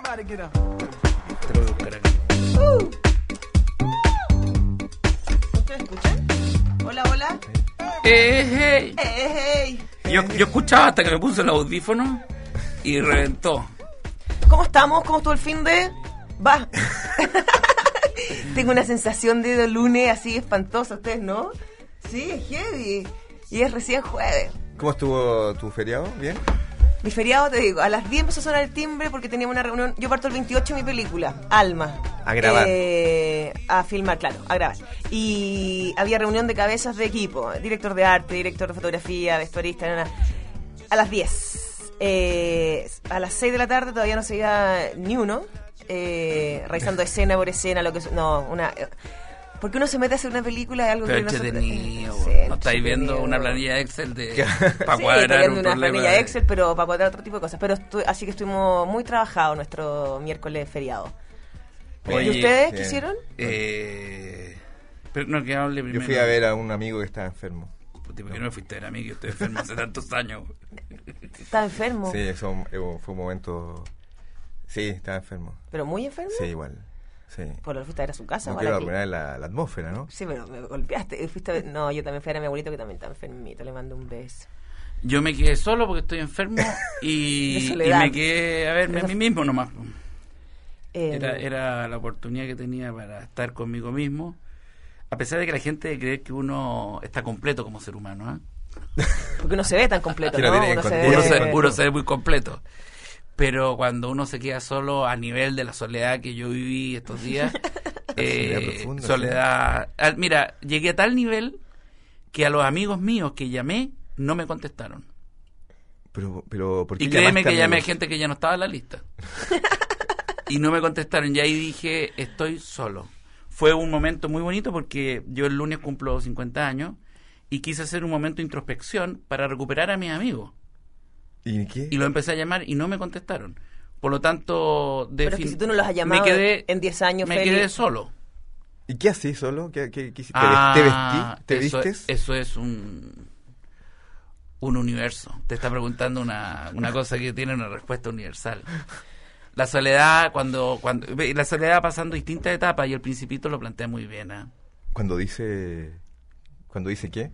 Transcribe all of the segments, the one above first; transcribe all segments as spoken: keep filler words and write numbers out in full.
Everybody get up. Te lo voy a buscar aquí. Uh. ¿Ustedes escuchan? Hola, hola. Eh, hey. Eh, hey. Yo, yo escuchaba hasta que me puse el audífono y reventó. ¿Cómo estamos? ¿Cómo estuvo el fin de...? Va. Tengo una sensación de lunes así espantosa, ¿ustedes no? Sí, es heavy. Y es recién jueves. ¿Cómo estuvo tu feriado? ¿Bien? Mi feriado, te digo, a las diez empezó a sonar el timbre porque teníamos una reunión. Yo parto el veintiocho mi película, Alma. A grabar. Eh, a filmar, claro, a grabar. Y había reunión de cabezas de equipo, director de arte, director de fotografía, vestuarista, no, no. A las diez. Eh, a las seis de la tarde todavía no se iba ni uno, eh, revisando escena por escena, lo que... No, una... Porque uno se mete a hacer una película de algo Pero que no entretenido, sí, no estáis viendo una planilla Excel de para sí, cuadrar viendo un una problema planilla de... Excel, pero para cuadrar otro tipo de cosas. Pero estu- así que estuvimos muy trabajados nuestro miércoles feriado. Oye, ¿Y ustedes bien. qué hicieron? Eh, pero no, que hable primero. Yo fui a ver a un amigo que estaba enfermo. ¿Por qué no me fuiste a ver a mí que estoy enfermo hace tantos años? ¿Estaba enfermo? Sí, eso fue un momento... Sí, estaba enfermo. ¿Pero muy enfermo? Sí, igual. Sí. ¿Por lo fuiste a ver a su casa? No o a quiero la arruinar la, la atmósfera, ¿no? Sí, pero me golpeaste. Fuiste a ver... No, yo también fui a ver a mi abuelito que también está enfermito. Le mando un beso. Yo me quedé solo porque estoy enfermo y, De y soledad. me quedé a verme a mí mismo nomás. Eh, Era, era la oportunidad que tenía para estar conmigo mismo, a pesar de que la gente cree que uno está completo como ser humano, ¿eh? Porque uno se ve tan completo, Que lo ¿no? tiene Uno que se encontrar. Uno, ve... se, uno se ve muy completo. Pero cuando uno se queda solo a nivel de la soledad que yo viví estos días, eh, Soledad profunda, soledad... al- Mira, llegué a tal nivel que a los amigos míos que llamé no me contestaron. Pero, pero ¿por qué Y créeme llamaste que llamé amigos? gente que ya no estaba en la lista. Y no me contestaron. Y ahí dije, estoy solo. Fue un momento muy bonito porque yo el lunes cumplo cincuenta años y quise hacer un momento de introspección para recuperar a mis amigos. ¿Y qué? Y lo empecé a llamar y no me contestaron. Por lo tanto, de Pero es que fin- si tú no los has llamado me quedé, en diez años, me Feli. quedé solo. ¿Y qué haces solo? ¿Qué, qué, qué hiciste? Ah, ¿Te vestí? ¿Te eso, vistes? Eso es un, un universo. Te está preguntando una, una cosa que tiene una respuesta universal. La soledad, cuando, cuando la soledad pasando distintas etapas, y el Principito lo plantea muy bien. ¿eh? Cuando dice... ¿Cuando dice qué?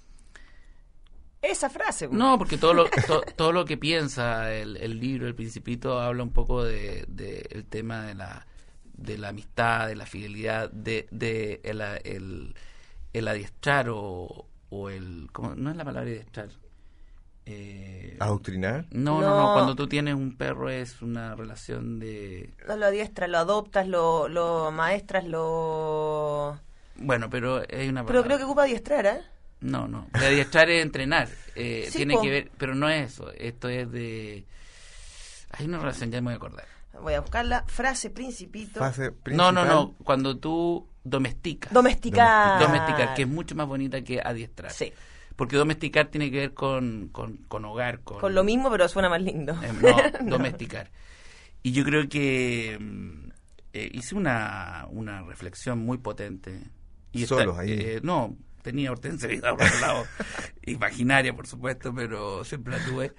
Esa frase. No, porque todo lo, to- todo lo que piensa el, el libro, el Principito, habla un poco de, de el tema de la, de la amistad, de la fidelidad, de, de el, el, el adiestrar o, o el... ¿cómo? No es la palabra adiestrar. Eh, ¿Adoctrinar? no, no, no, No. cuando tú tienes un perro es una relación de... No lo adiestras, lo adoptas, lo, lo maestras, lo... Bueno, pero hay una Pero palabra. creo que ocupa adiestrar, ¿eh? No, no. De adiestrar es entrenar. Eh, Sí, tiene po. que ver, pero no es eso. Esto es de... Hay una relación, ya me voy a acordar. Voy a buscarla. Frase Principito. Fase No, no, principal. no. Cuando tú domesticas. Domesticar. Domesticar, que es mucho más bonita que adiestrar. Sí. Porque domesticar tiene que ver con, con, con hogar, con... Con lo mismo, pero suena más lindo. Eh, no, domesticar. Y yo creo que mm, eh, hice una, una reflexión muy potente. Y Solos ahí. eh, no, tenía Hortensia Vidal por otro lado. Imaginaria, por supuesto, pero siempre la tuve.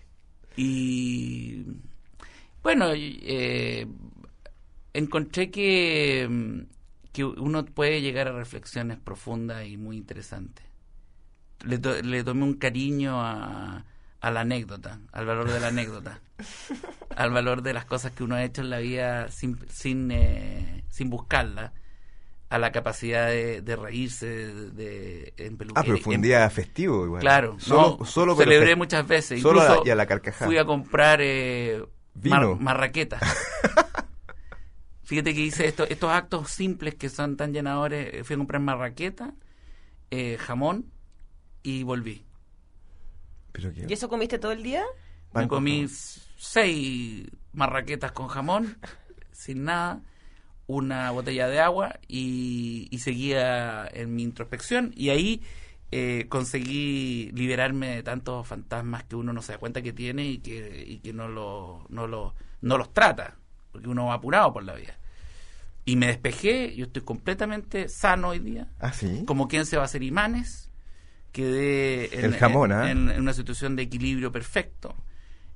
Y bueno, eh, encontré que, mm, que uno puede llegar a reflexiones profundas y muy interesantes. Le, to- le tomé un cariño a, a la anécdota, al valor de la anécdota, al valor de las cosas que uno ha hecho en la vida sin sin, eh, sin buscarla, a la capacidad de, de reírse de, de- en Ah, peluquería. pero fue un día festivo igual. Claro, Solo, no, solo pero celebré fe- muchas veces. Solo a la- Incluso y a la carcajada. fui a comprar eh, Vino. mar- marraquetas. Fíjate que hice esto, estos actos simples que son tan llenadores. eh, Fui a comprar marraqueta, eh, jamón y volví. ¿Pero qué? ¿Y eso comiste todo el día? Me Pan con comí jamón. seis marraquetas con jamón, sin nada, una botella de agua y, y seguía en mi introspección y ahí eh, conseguí liberarme de tantos fantasmas que uno no se da cuenta que tiene y que, y que no, lo, no, lo, no los trata, porque uno va apurado por la vida. Y me despejé, yo estoy completamente sano hoy día, Ah, ¿sí? como quien se va a hacer imanes, quedé en, El jamón, en- ¿ah? en- en una situación de equilibrio perfecto.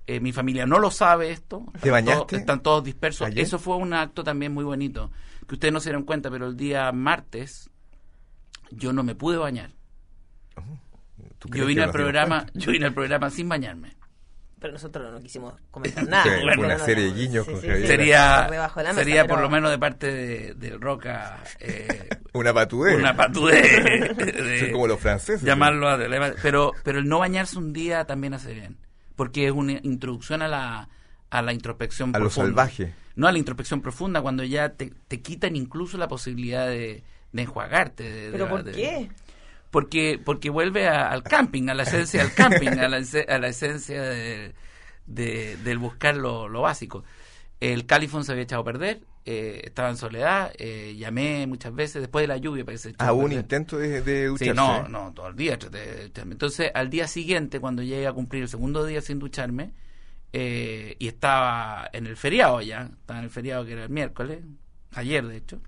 Eh, mi familia no lo sabe esto. ¿Te bañaste? Todos, están todos dispersos. ¿Ayer? Eso fue un acto también muy bonito, que ustedes no se dieron cuenta, pero el día martes yo no me pude bañar. Oh, ¿tú Yo crees vine que al nos dimos programa, cuenta? yo vine al programa sin bañarme. Pero nosotros no quisimos comentar nada. Sí, Bueno, fue una no, serie no, de guiños sí, con sí, Javier. sí, Sería, por debajo de la mesa, sería pero- por lo menos de parte de, del Roca eh, Una patudez. una patudez de, de Son como los franceses. llamarlo a pero pero el no bañarse un día también hace bien, porque es una introducción a la a la introspección A lo profunda. salvaje. No, a la introspección profunda, cuando ya te, te quitan incluso la posibilidad de, de enjuagarte. de- ¿Pero de- por de- qué? Porque porque vuelve a- al camping, a la esencia del camping, a la, ese- a la esencia de, de- del buscar lo, lo básico. El Califón se había echado a perder, eh, estaba en soledad, eh, llamé muchas veces después de la lluvia para que se echara Ah, a hubo un perder. intento de, de ducharse. Sí, no, no, todo el día traté de ducharme. Entonces, al día siguiente, cuando llegué a cumplir el segundo día sin ducharme, eh, y estaba en el feriado ya, estaba en el feriado que era el miércoles, ayer de hecho,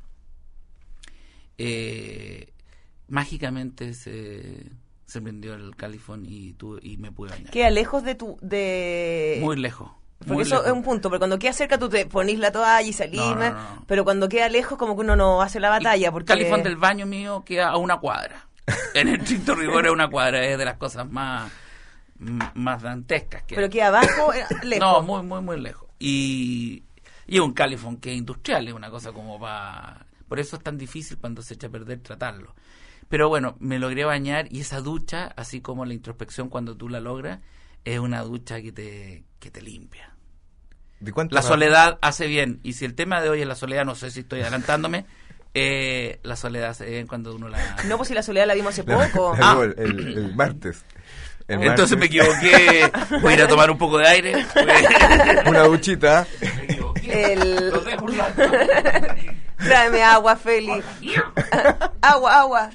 eh, mágicamente se, se prendió el califón y, tu, y me pude bañar. Queda lejos de tu... de Muy lejos. Porque muy eso lejos. es un punto, pero cuando queda cerca tú te ponís la toalla y salís, No, no, ¿no? no. Pero cuando queda lejos como que uno no hace la batalla. El Porque... califón del baño mío queda a una cuadra. En el estricto rigor es una cuadra, es de las cosas más, m- más dantescas que Pero hay. queda abajo, eh, lejos. No, muy, muy, muy lejos. Y, y es un califón que es industrial, es una cosa como para... Por eso es tan difícil cuando se echa a perder tratarlo. Pero bueno, me logré bañar y esa ducha, así como la introspección cuando tú la logras, es una ducha que te, que te limpia. ¿De cuánto La rato? soledad hace bien. Y si el tema de hoy es la soledad, no sé si estoy adelantándome, eh, la soledad hace bien cuando uno la... No, pues si la soledad la vimos hace La- poco. la Ah. vimos el, el- el martes. El Entonces me martes. equivoqué, voy a ir a tomar un poco de aire. Una duchita. Me equivoqué. El- Lo dejo un rato. Tráeme agua, Feli. agua, agua.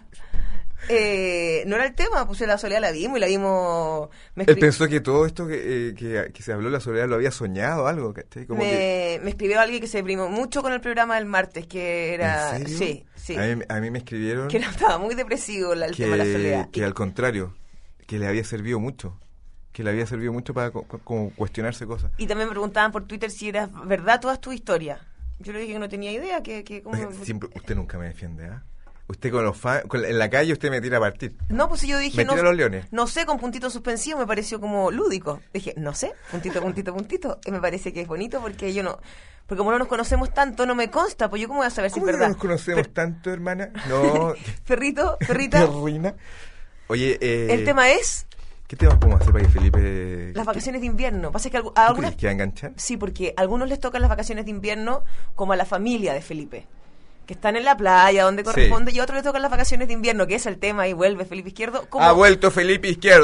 Eh, no era el tema, pues la soledad la vimos y la vimos... Me, Él escri- pensó que todo esto que, eh, que, que se habló de la soledad lo había soñado algo, ¿cachai? Como que, me, me escribió alguien que se deprimió mucho con el programa del martes, que era... ¿en serio? Sí, sí. A mí, a mí me escribieron Que era- estaba muy depresivo la- el que, tema de la soledad. que Y- al contrario, que le había servido mucho. Que le había servido mucho para co- co- como cuestionarse cosas. Y también me preguntaban por Twitter si era verdad todas tus historias. Yo le dije que no tenía idea, que... que cómo- Oye, siempre, usted nunca me defiende, ¿ah? Usted con los fans, con- en la calle usted me tira a partir. No, pues yo dije... Me no, tira los leones. No sé, con puntito suspensivo me pareció como lúdico. Dije, no sé, puntito, puntito, puntito. Y me parece que es bonito porque yo no... Porque como no nos conocemos tanto, no me consta. Pues yo cómo voy a saber si es ¿Cómo que verdad. no nos conocemos Per- tanto, hermana? No, Perrito, perrita. terrina. Oye, eh, El tema es ¿qué temas podemos hacer para que Felipe... las vacaciones de invierno. Pasa que algu- a ¿Tú algunas... crees que va a enganchar? Sí, porque a algunos les tocan las vacaciones de invierno como a la familia de Felipe, que están en la playa donde corresponde, y a otros les tocan las vacaciones de invierno, que es el tema, y vuelve Felipe Izquierdo. Como... Ha vuelto Felipe Izquierdo.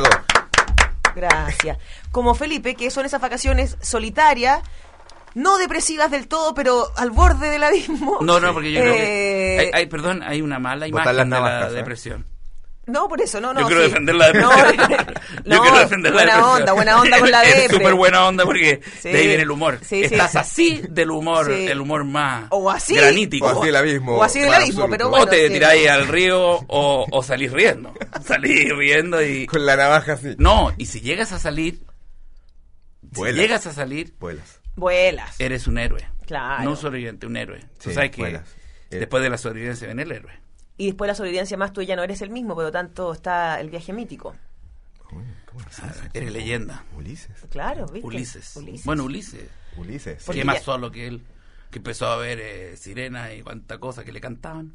Gracias. Como Felipe, que son esas vacaciones solitarias, no depresivas del todo, pero al borde del abismo. No, no, porque yo creo Eh, que... Hay, hay- perdón, hay una mala Botar imagen las de navajas, la ¿eh? depresión. No, por eso, no, no. Yo quiero sí. defender la No, depresión. no, Yo quiero defender la buena depresión. onda, buena onda con la Es depre. súper buena onda porque Sí. de ahí viene el humor. Sí, sí. Estás así del humor, Sí. el humor más O así. granítico. O así el abismo. O así del más abismo, absoluto. pero O bueno, te sí. tiráis al río o, o salís riendo. Salís riendo y... Con la navaja así. No, y si llegas a salir, Vuelas. si llegas a salir, Vuelas. Vuelas. eres un héroe. Claro. No un sobreviviente, un héroe. Tú Sí, sabes que vuelas. Eh. después de la sobrevivencia viene el héroe. Y después la sobrevivencia más, tú ya no eres el mismo, por lo tanto está el viaje mítico. ¿Cómo, cómo lo Ah, sabes? eres leyenda. Ulises. Claro, ¿viste? Ulises. Ulises. Bueno, Ulises. Ulises. Porque Que más ya- solo que él, que empezó a ver eh, sirenas y cuánta cosa que le cantaban.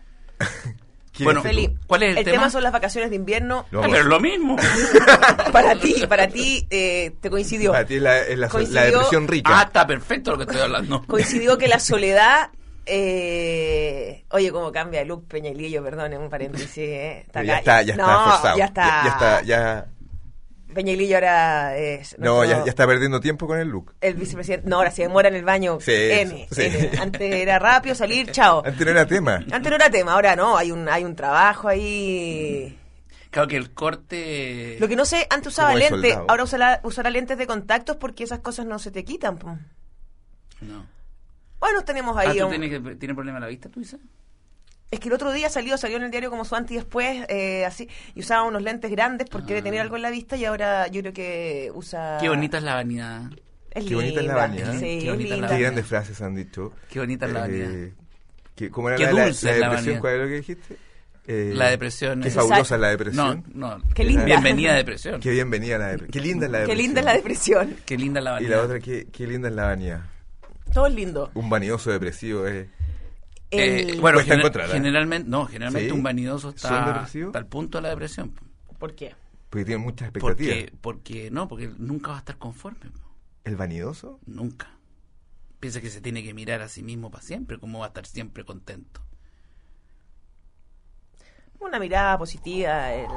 ¿Quién Bueno, es tú? Felipe, ¿cuál es el, el tema? tema son las vacaciones de invierno. Lo Ah, vamos- pero es lo mismo. Para ti, para ti eh, te coincidió. Para ti es la, es la, Coincidió- la depresión rica. Ah, está perfecto lo que estoy hablando. Coincidió que la soledad... Eh, oye, cómo cambia el look Peñailillo, perdón, en un paréntesis. Eh. Está Pero ya acá. está, ya está No, forzado. Ya está. Ya, ya está, ya... Peñailillo ahora es... No, nuestro- ya, ya está perdiendo tiempo con el look. El vicepresidente... No, ahora se demora en el baño. Sí, N, sí. N. Antes era rápido, salir, chao. Antes no era tema. Antes no era tema, ahora no, hay un, hay un trabajo ahí... Claro que el corte... Lo que no sé, antes usaba Como de lentes, soldado. ahora usará, usará lentes de contactos porque esas cosas no se te quitan. Po. No. Bueno, tenemos Ah, ahí ¿tú un- tienes, que, tienes problema en la vista, tú dices? Es que el otro día salió, salió en el diario como su antes y después, eh, así, y usaba unos lentes grandes porque Ah. debe tener algo en la vista y ahora yo creo que usa... Qué bonita es la vanidad. Es Qué bonita es la linda, vanidad. sí, Qué es bonita es la linda. Qué grandes frases han dicho. Qué bonita es la vanidad. Eh, que, ¿Cómo era Qué la, la- dulce la es la depresión? vanidad. ¿Cuál era lo que dijiste? Eh, La depresión Qué es- fabulosa es la depresión. No, no. Qué linda. Bienvenida depresión. Qué bienvenida la depresión. Qué linda es la Qué depresión. linda es la depresión. Qué linda la Y vanidad. la otra, qué, qué linda es la vanidad. Todo es lindo. Un vanidoso depresivo es... Eh, El- bueno, Cuesta gener- encontrarla, ¿eh? generalmente, no, generalmente ¿Sí? un vanidoso ¿Son está, depresivos? está al punto de la depresión. ¿Por qué? Porque tiene muchas expectativas. Porque, porque no, porque nunca va a estar conforme. ¿El vanidoso? Nunca. Piensa que se tiene que mirar a sí mismo para siempre, cómo va a estar siempre contento. Una mirada positiva. El...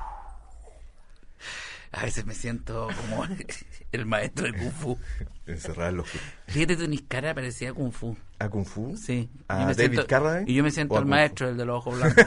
A veces me siento como el maestro de Kung Fu. Encerrar los... Fíjate, tu cara parecía Kung Fu. ¿A Kung Fu? Sí. ¿A Yo me David siento- Carradine? Y yo me siento ¿O a el Kung Fu? maestro, el de los ojos blancos.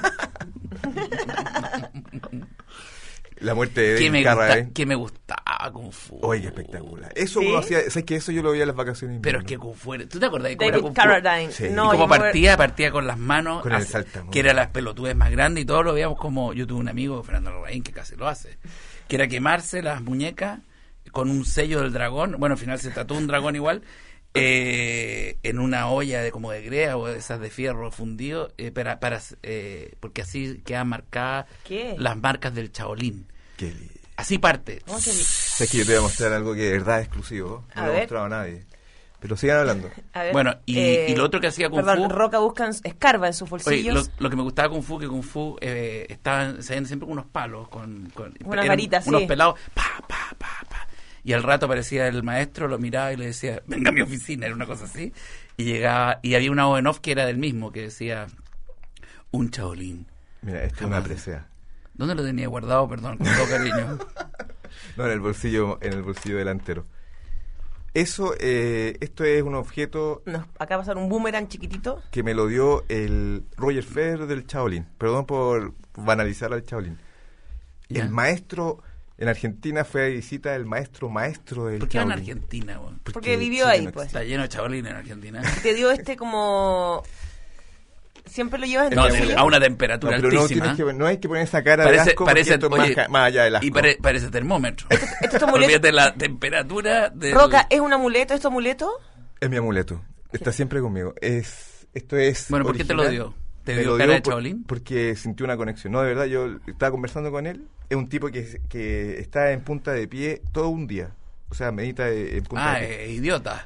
La muerte de que, David me Carradine. gusta, que me gustaba Kung Fu. Oye, espectacular. Eso ¿Sí? uno hacía... ¿Sabes que eso yo lo veía en las vacaciones? Pero es invierno. que Kung Fu era- ¿Tú te acordás de cómo era David Kung Fu? Carradine. Sí. Y No, como yo me- partía, partía con las manos, Con el hace- saltamontes. que era las pelotudes más grandes y todo lo veíamos como... Yo tuve un amigo, Fernando Larraín, que casi lo hace, que era quemarse las muñecas con un sello del dragón. Bueno, al final se trató un dragón igual, eh, en una olla de como de grea o de esas de fierro fundido, eh, para, para eh, porque así quedan marcadas ¿Qué? las marcas del Shaolin. Qué li- Así parte. ¿Cómo se dice? Sabes que yo te voy a mostrar algo que de verdad es exclusivo. No A lo he ver. mostrado a nadie. Pero sigan hablando. A ver, Bueno, y- eh, y lo otro que hacía Kung perdón, Fu- Roca busca, en- escarba en sus Oye, bolsillos. lo, lo que me gustaba de Kung Fu, que Kung Fu eh, estaban, se ven siempre con unos palos, con, con Unas eran varitas, unos sí. pelados, pa, pa, pa, pa. Y al rato aparecía el maestro, lo miraba y le decía, venga a mi oficina, era una cosa así. Y llegaba, y había una voz en off que era del mismo, que decía, un Shaolin. Mira, esto es Jamás. una presea. ¿Dónde lo tenía guardado? Perdón, con todo cariño. No, en el bolsillo, en el bolsillo delantero. Eso, eh, esto es un objeto Nos acaba de pasar un boomerang chiquitito. que me lo dio el Roger Federer del Shaolin. Perdón por banalizar al Shaolin. Ya. El maestro en Argentina fue a visita el maestro maestro del ¿Por qué va en Shaolin. Argentina, weón? Porque vivió Chile ahí, no pues. Está lleno de Shaolin en Argentina. Te dio este como... Siempre lo llevas en No, tu de- bolsillo. a una No, temperatura pero no, altísima. tienes que, no hay que poner esa cara Parece- de asco parece- porque esto es oye, más, más allá del asco. Y pare- parece termómetro. Esto es tu amuleto. Olvídate la temperatura del... Roca, ¿es un amuleto? ¿Es tu amuleto? Es mi amuleto. Está siempre conmigo. Es, esto es Bueno, ¿por qué te lo original. dio? ¿Te Me dio lo cara de por- Shaolin? Porque sintió una conexión. No, de verdad, yo estaba conversando con él. Es un tipo que, que está en punta de pie todo un día. O sea, medita de- en punta Ah, de pie. eh, idiota.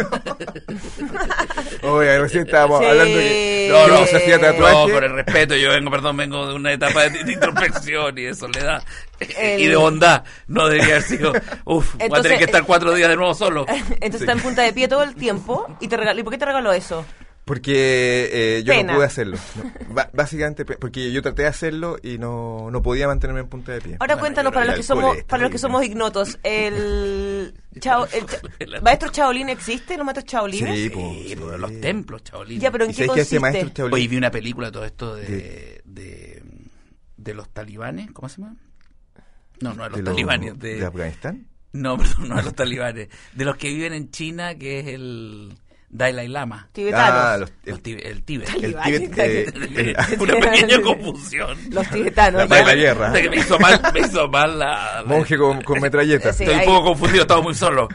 Oye, recién estábamos Sí. hablando que No, que no, no se hacía No, tatuaje. con el respeto, yo vengo, perdón, vengo de una etapa de, de introspección y de soledad El- y de bondad. No debería haber sido, uf, voy a Entonces, tener que estar cuatro días de nuevo solo. Entonces está en punta de pie todo el tiempo. ¿Y te regaló, ¿y por qué te regaló eso? Porque eh, yo Pena. no pude hacerlo. No. Ba- básicamente, pe- porque yo traté de hacerlo y no, no podía mantenerme en punta de pie. Ahora Bueno, cuéntanos, pero para el los que alcohol somos es para los que terrible. somos ignotos, ¿el, chao, el cha- El- maestro Shaolin existe? ¿Los maestros Shaolines? Sí, Sí, po, por sí. los templos, Shaolin. Ya, pero ¿en ¿Y qué sabes que este consiste? maestro Shaolin- Hoy vi una película, todo esto de, De- de, de los talibanes, ¿cómo se llama? No, no de los de, los- talibanes, de, de Afganistán? no, perdón, no de los talibanes, de los que viven en China, que es el Dalai Lama. Tibetanos. Ah, los, Los el, Tib- el Tíbet. el Talibanes, Tíbet, eh, el- Una pequeña confusión. Los tibetanos. La ya. baila guerra. O sea, que me hizo mal, me hizo mal la, la- monje con, con metralleta. Sí. Estoy un ahí. poco confundido, estaba muy solo.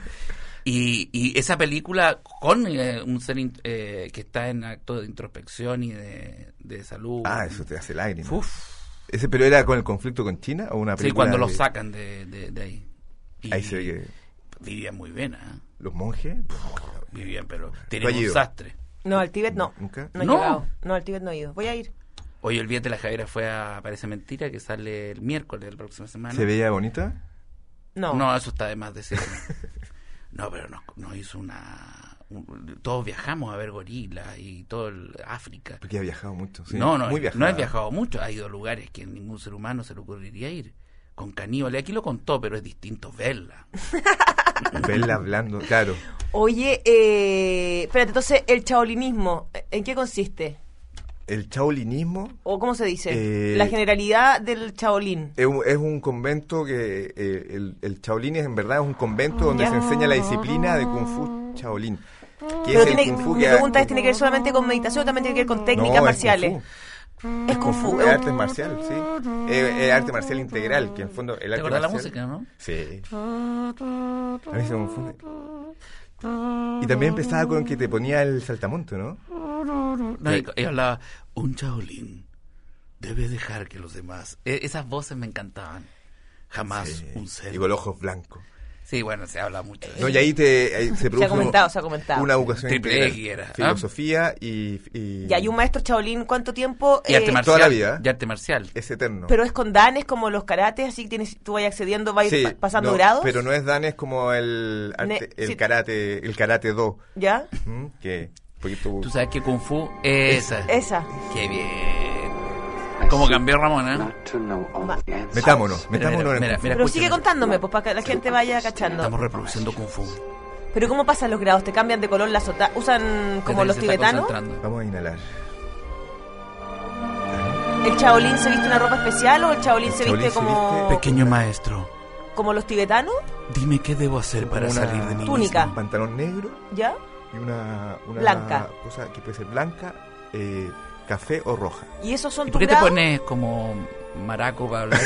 Y, y esa película con eh, un ser in- eh, que está en acto de introspección y de, de salud. Ah, eso te hace lágrimas. Uf. ¿Ese pero era con el conflicto con China o una Sí, película? cuando lo de- sacan de, de, de ahí. Y Ahí se ve que vivían muy bien, ¿eh? los monjes. Vivían, pero tenían has un ido? sastre. No, al Tíbet no. ¿Nunca? No he No. llegado. No, al Tíbet no he ido. Voy a ir. Oye, olvídate, la Javiera fue a Parece Mentira, que sale el miércoles de la próxima semana. ¿Se veía bonita? No. No, eso está de más decirlo. No, pero nos, nos hizo una... un- todos viajamos a ver gorilas y todo el África. Porque ha viajado mucho. Sí, no, no, muy no viajada. he viajado mucho. Ha ido a lugares que ningún ser humano se le ocurriría ir. Con caníbales. Aquí lo contó, pero es distinto verla. Verla hablando, claro. Oye, eh, espérate, entonces, el shaolinismo, ¿en qué consiste? El chaolinismo ¿O cómo se dice? Eh, La generalidad del shaolin. es un, es un convento que eh, el, el Shaolin es en verdad es un convento donde Ya. se enseña la disciplina de Kung Fu Shaolin. ¿Qué Pero es el tiene, Kung Fu? mi Que- pregunta es, ¿tiene que ver solamente con meditación o también tiene que ver con técnicas No, es marciales? Kung Fu. Es Kung Fu. Es es arte un- marcial, sí. Es, es arte marcial integral, que en el fondo el ¿Te arte acordás la marcial- música, no? Sí. A mí se me confunde. Y también empezaba con que te ponía el saltamonte, ¿no? No, y, y hablaba, un Shaolin debe dejar que los demás... E- esas voces me encantaban. Jamás Sí. un ser... Y con los ojos blancos. Sí, bueno, se habla mucho de No, eso. y ahí te ahí se Se produjo ha comentado, se ha comentado. una educación Triple integral. X era, ¿ah? Filosofía y, y... Y hay un maestro Shaolin, ¿cuánto tiempo? Y arte Eh, marcial. toda la vida. Y arte marcial. Es eterno. pero es con danes como los karates, así que tienes, tú vas accediendo, vas Sí, pa- pasando no, grados. pero no es danes como el arte- Ne- el sí. karate, el karate do, ¿Ya? ¿m? que un poquito Tú sabes que Kung Fu es esa. Esa. Qué bien. Como cambió Ramón, ¿eh? metámonos, Mira, metámonos mira, en mira, Kung Fu. mira. Pero escúchame. sigue contándome, pues para que la gente vaya cachando. Estamos reproduciendo Kung Fu. Pero ¿cómo pasan los grados? ¿Te cambian de color la sota? ¿Usan como Desde los que se está tibetanos? concentrando. Vamos a inhalar. ¿El Shaolin se viste una ropa especial o el Shaolin se Shaolin viste se como, viste- Pequeño maestro, como los tibetanos? dime qué debo hacer para Una salir de mi túnica. Un pantalón negro ¿Ya? y una, una Blanca. cosa que puede ser blanca, eh, café o roja. ¿Y esos son ¿Y tus por qué te grados? pones como maraco para hablar?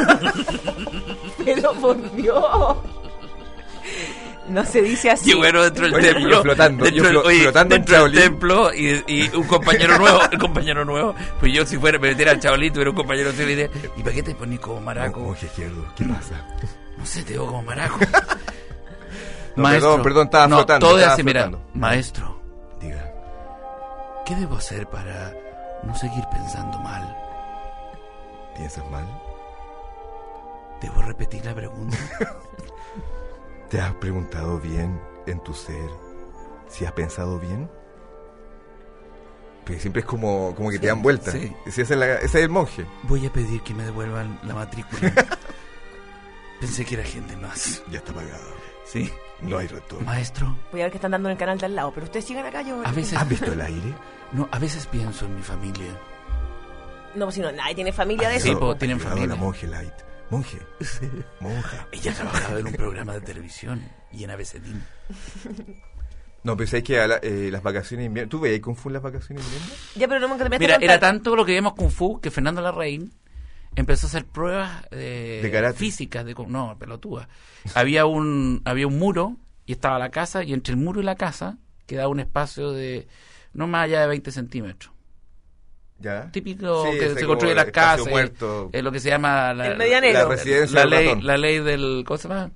Pero por Dios. No se dice así. Yo bueno dentro del Oye, templo, yo flotando, dentro, yo del- flo- oye, flotando en dentro del Shaolin. templo y, y un compañero nuevo, el compañero nuevo, pues yo si fuera a meter al Shaolin tuviera un compañero nuevo y diría, ¿y para qué te pones como maraco? Monje izquierdo, ¿qué pasa? No sé, te veo como maraco. No, perdón, perdón, estaba no, flotando, todo es estaba así, mira, flotando. maestro, Diga, ¿qué debo hacer para no seguir pensando mal? ¿piensas mal? ¿Debo repetir la pregunta? ¿Te has preguntado bien en tu ser si has pensado bien? Porque siempre es como, como que te dan vueltas. sí. Si ese, es la- ese es el monje. Voy a pedir que me devuelvan la matrícula. Pensé que era gente más. Ya está pagado. Sí. No hay retorno. Maestro, Voy a ver que están dando en el canal de al lado. Pero ustedes sigan acá, yo... a veces... ¿Has visto el aire? No, a veces pienso en mi familia. No, pues si no, nadie tiene familia de Sí, eso. po, tienen Cuidado, familia. la monje light. Monje. Monja. Ella trabajaba en un programa de televisión y en A B C D. No, pensé que a la- eh, las vacaciones de invierno... ¿Tú veías Kung Fu en las vacaciones de invierno? Ya, pero no me terminaste Mira, de era contar. tanto lo que vimos Kung Fu que Fernando Larraín empezó a hacer pruebas eh, De karate. físicas de no, pelotúa. Había un había un muro y estaba la casa y entre el muro y la casa quedaba un espacio de no más allá de veinte centímetros. ¿Ya? Típico Sí, que ese se como construye las espacio casas, muerto. eh, lo que se llama la, El medianero. La residencia la del ley, ratón. la ley del ¿cómo se llama?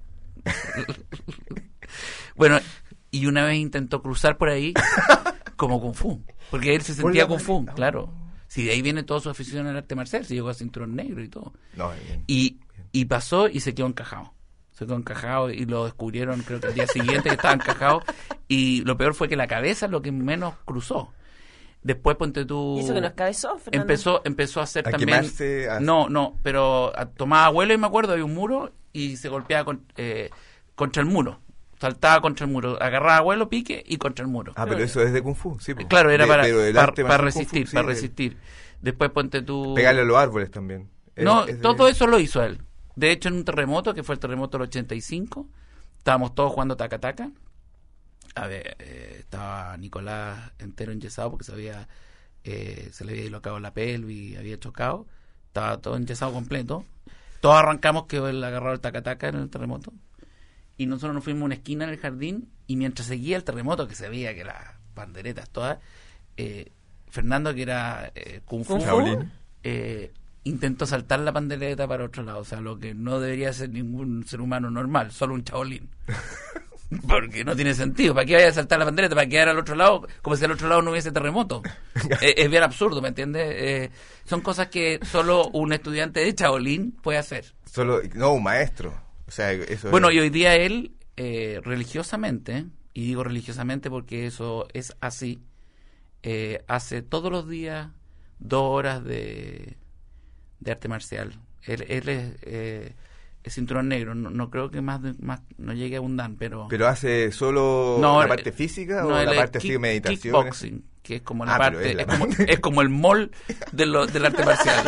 Bueno, y una vez intentó cruzar por ahí como Kung Fu, porque él se Por sentía la Kung Fu, pared. claro. Si de ahí viene toda su afición al arte marcial, se llegó a cinturón negro y todo. No, bien. Y, y pasó y se quedó encajado. Se quedó encajado y lo descubrieron creo que el día siguiente que estaba encajado. Y lo peor fue que la cabeza es lo que menos cruzó. Después ponte tú... ¿Y eso que no es cabezón, Fernando? Empezó, empezó a hacer A también... quemarse, a- No, no, pero a- tomaba vuelo y me acuerdo, había un muro y se golpeaba con, eh, contra el muro. Saltaba contra el muro, agarraba vuelo, pique y contra el muro. Ah, pero eso es de Kung Fu, sí. po. Claro, era De- para, pero el para, arte para marcial Kung resistir, Fu, sí, para de- resistir. Después ponte tú... Pegarle a los árboles también. Es- No, es de- todo eso lo hizo él. De hecho, en un terremoto, que fue el terremoto del ochenta y cinco, estábamos todos jugando taca-taca. A ver, eh, estaba Nicolás entero enyesado porque se había eh, se le había dislocado la pelvis, había chocado. Estaba todo enyesado completo. Todos arrancamos, quedó él agarrado el taca-taca en el terremoto. Y nosotros nos fuimos a una esquina en el jardín y mientras seguía el terremoto, que se veía que las panderetas todas, eh, Fernando, que era eh, Kung Fu, Kung Fu. Shaolin. eh, intentó saltar la pandereta para otro lado, o sea, lo que no debería ser ningún ser humano normal, solo un Shaolin. Porque no tiene sentido. ¿Para qué vaya a saltar la pandereta? ¿Para quedar al otro lado? Como si al otro lado no hubiese terremoto. es, es bien absurdo, ¿me entiendes? Eh, son cosas que solo un estudiante de Shaolin puede hacer. Solo, no, un maestro. O sea, eso Bueno, es- y hoy día él, eh, religiosamente, y digo religiosamente porque eso es así, eh, hace todos los días dos horas de, de arte marcial. Él, él es, eh, es cinturón negro, no, no creo que más, de- más no llegue a un dan, pero... ¿Pero hace solo No, la eh, parte física no, o él la es parte así kick- de meditación? Kickboxing, que es como la Ah, pero parte, es la es, como, parte. es como el mall de lo, del arte marcial.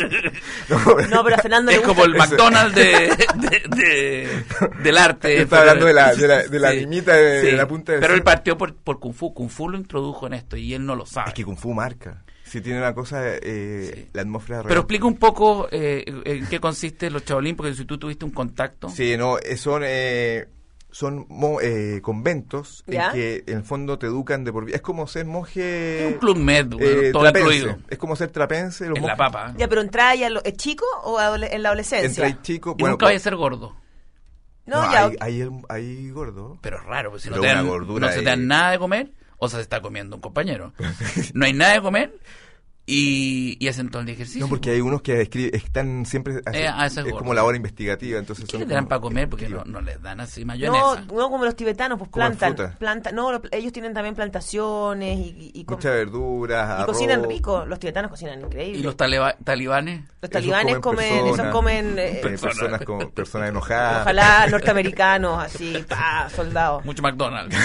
No, pero a Fernando le Es gusta. como el McDonald's de, de- de- del arte. Yo estaba hablando de la, de la, de la Sí, limita de, sí. de la punta del Pero él cerro. partió por, por Kung Fu. Kung Fu lo introdujo en esto y él no lo sabe. Es que Kung Fu marca. Si tiene una cosa, eh, Sí. la atmósfera Pero real. explica un poco eh, en qué consiste los Shaolin, porque si tú tuviste un contacto. Sí, no, eh, son eh, son mo- eh, conventos ¿Ya? en que en el fondo te educan de por vida. Es como ser monje. Es un club med, eh, todo trapense. incluido. Es como ser trapense. Los En la monjes- papa. Ya, pero entra ya, lo- ¿es chico o adole- en la adolescencia? Entra ahí chico. Y Bueno, nunca vaya a ser gordo. No, no, ya. hay, hay, el- hay gordo. Pero es raro, porque si no, Pero te una dan, gordura no se te ahí. dan nada de comer, o sea, se está comiendo un compañero. No hay nada de comer y, y hacen todo el ejercicio. No, porque hay unos que escri- están siempre. así, Eh, ah, ese es es gordo. como la hora investigativa. Entonces ¿Qué son le dan como- para comer? Porque no, no les dan así No, mayonesa. no como los tibetanos, pues Comen plantan. fruta. Planta, no, lo- ellos tienen también plantaciones y, y, y com- Muchas verduras, y arroz. cocinan rico. Los tibetanos cocinan increíble. ¿Y los taleba- talibanes? Los Esos talibanes comen comen, esos personas. comen, eh, Eh, Personas. personas, como, personas enojadas. ojalá norteamericanos, así, pa, soldados. Mucho McDonald's.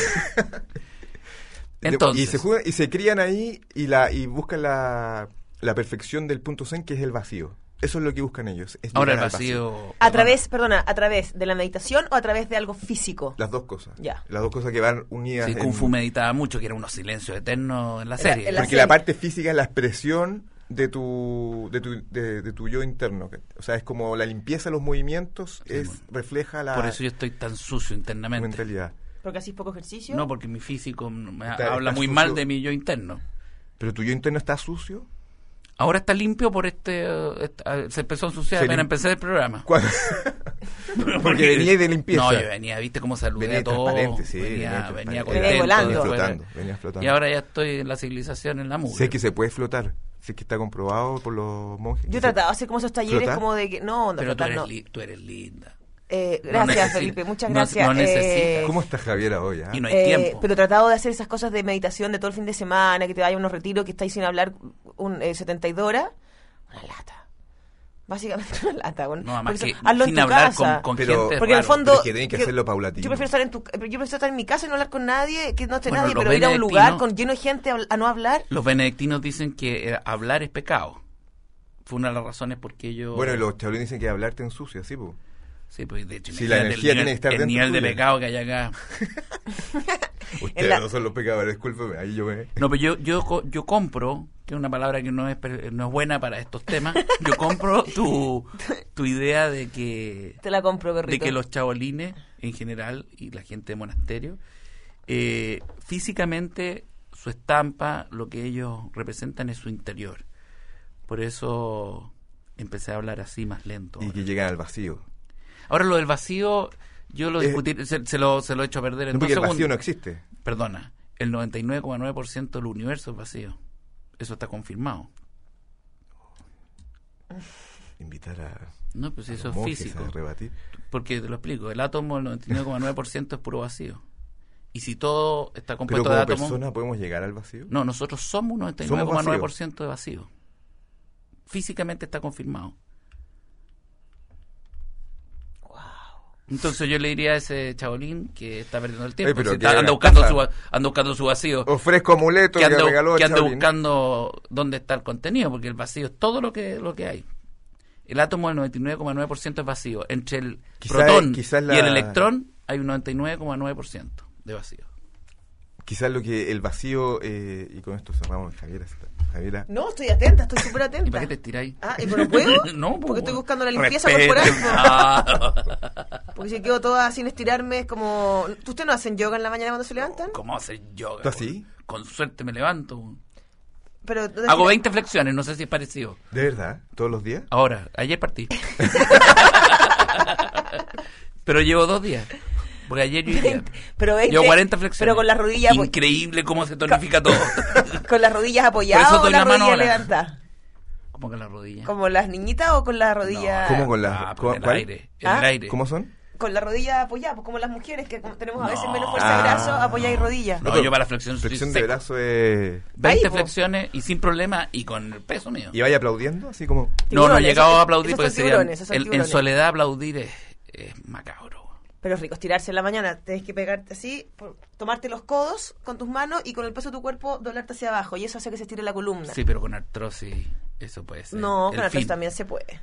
De- Entonces, y se juegan, y se crían ahí y la y buscan la, la perfección del punto zen, que es el vacío. Eso es lo que buscan ellos. es ahora el llegar al vacío... A través, perdona, a través de la meditación o a través de algo físico. Las dos cosas. Ya. Las dos cosas que van unidas. Sí, en- Kung Fu meditaba mucho, que era unos silencios eternos en la En la- serie. en la Porque serie. la parte física es la expresión de tu de tu, de, de tu yo interno. que- O sea, es como la limpieza de los movimientos, Sí, es bueno. refleja la Por eso yo estoy tan sucio tu internamente. mentalidad. Porque así poco ejercicio. No, porque mi físico me Está- habla está muy sucio. mal de mi yo interno. Pero tu yo interno está sucio. Ahora está limpio por este... eh, est- ah, se empezó a ensuciar Se apenas lim- empecé el programa. ¿Cuándo? Porque venía de limpieza. No, yo venía, viste cómo saludé Venía a todos. transparente, sí, venía, venía venía transparente. contento. Venía volando. Venía después. flotando, venía flotando. Y ahora ya estoy en la civilización en la mugre. Sé que se puede flotar. Sé que está comprobado por los monjes. Yo que he se- tratado de hacer como esos talleres ¿Flotar? como de que... No, no, Pero tú flotar, eres, no. li- tú eres linda. Eh, No gracias, necesita- Felipe, muchas no- gracias. no necesita. Eh, ¿Cómo está Javiera hoy? ah? Y no hay eh, tiempo. pero he tratado de hacer esas cosas de meditación de todo el fin de semana, que te vaya a unos retiros, que estáis sin hablar un, eh, setenta y dos horas. Una lata. Básicamente una lata. Bueno, No, además Por que eso, hazlo sin en tu hablar casa. con, con Pero- gente Porque en el raro. fondo... Pero es que tienen que hacerlo paulatino. Yo prefiero estar en tu, yo prefiero estar en mi casa y no hablar con nadie, que no esté Bueno, nadie, los pero ir a un lugar benedictinos- con lleno de gente a, a no hablar. Los benedictinos dicen que eh, hablar es pecado. Fue una de las razones por qué yo... Bueno, y los chabolines dicen que hablar te ensucia, ¿sí? Po? Sí, pues de hecho, Si la imagínate energía el tiene nivel, que estar el dentro nivel de tuya. pecado que hay acá. Ustedes la- no son los pecadores, discúlpeme. Ahí yo me... No, pero yo, yo, co- yo compro, que es una palabra que no es, per- no es buena para estos temas, yo compro tu, tu idea de que, Te la compro, de perrito. que los chabolines en general y la gente de monasterio, eh, físicamente su estampa, lo que ellos representan es su interior. Por eso empecé a hablar así más lento. Y ahora. que llegan al vacío. Ahora lo del vacío, yo lo Eh, discutí, se, se lo, se lo he hecho a perder en No, dos porque el segundos. vacío no existe. Perdona, el noventa y nueve coma nueve por ciento del universo es vacío. Eso está confirmado. Invitar a, No, pues a eso los es monjes físico. a rebatir. Porque te lo explico, el átomo, el noventa y nueve coma nueve por ciento es puro vacío. Y si todo está Pero compuesto como de átomos... persona podemos llegar al vacío. No, nosotros somos un noventa y nueve coma nueve por ciento de vacío. Físicamente está confirmado. Entonces yo le diría a ese chabolín que está perdiendo el tiempo. Oye, pero si qué está- anda, gran buscando paja. su, va- anda buscando su vacío. Ofrezco amuleto Que que, anda, regaló que anda Chabolín. buscando dónde está el contenido, porque el vacío es todo lo que, lo que hay. El átomo del noventa y nueve coma nueve por ciento es vacío. Entre el Quizá protón es- quizás la- y el electrón hay un noventa y nueve coma nueve por ciento de vacío. Quizás lo que el vacío, eh, y con esto cerramos, Javiera. Javiera. No, estoy atenta, estoy súper atenta. ¿Y para qué te estiráis? Ah, ¿y pero puedo? No, pues, Porque estoy bueno. buscando la limpieza Respeten. corporal. Ah. Porque si quedo toda sin estirarme es como... ¿Ustedes no hacen yoga en la mañana cuando se levantan? ¿Cómo hacer yoga? ¿Tú así? Con suerte me levanto. Pero, Hago veinte flexiones, no sé si es parecido. ¿De verdad? ¿Todos los días? Ahora, ayer partí. Pero llevo dos días. Porque ayer yo iría. Pero veinte, Llevo cuarenta flexiones. Pero con las rodillas... apo- Increíble cómo se tonifica todo. ¿Con las rodillas Por apoyadas eso o con doy las la mano rodillas ahora. levantadas? ¿Cómo que la rodilla? ¿Como las niñitas o con las rodillas... No, ¿Cómo con las- ah, cómo- pues en el cuál? aire. En ¿Ah? el aire. ¿Cómo son? Con la rodilla apoyada, pues como las mujeres que como tenemos a veces No. menos fuerza de Ah. brazo, apoyáis rodillas. No, pero yo para la flexión soy Flexión de seco. brazo es... veinte Ahí, po. flexiones y sin problema y con el peso mío. ¿Y vaya aplaudiendo? Así como... No, no he Tiburones, llegado esos- a aplaudir esos porque son sería- tiburones, esos son el- en tiburones. soledad aplaudir es, es macabro. Pero es rico, estirarse en la mañana, tienes que pegarte así, por- tomarte los codos con tus manos y con el peso de tu cuerpo doblarte hacia abajo. Y eso hace que se estire la columna. Sí, pero con artrosis eso puede ser. No, el con artrosis fin. también se puede.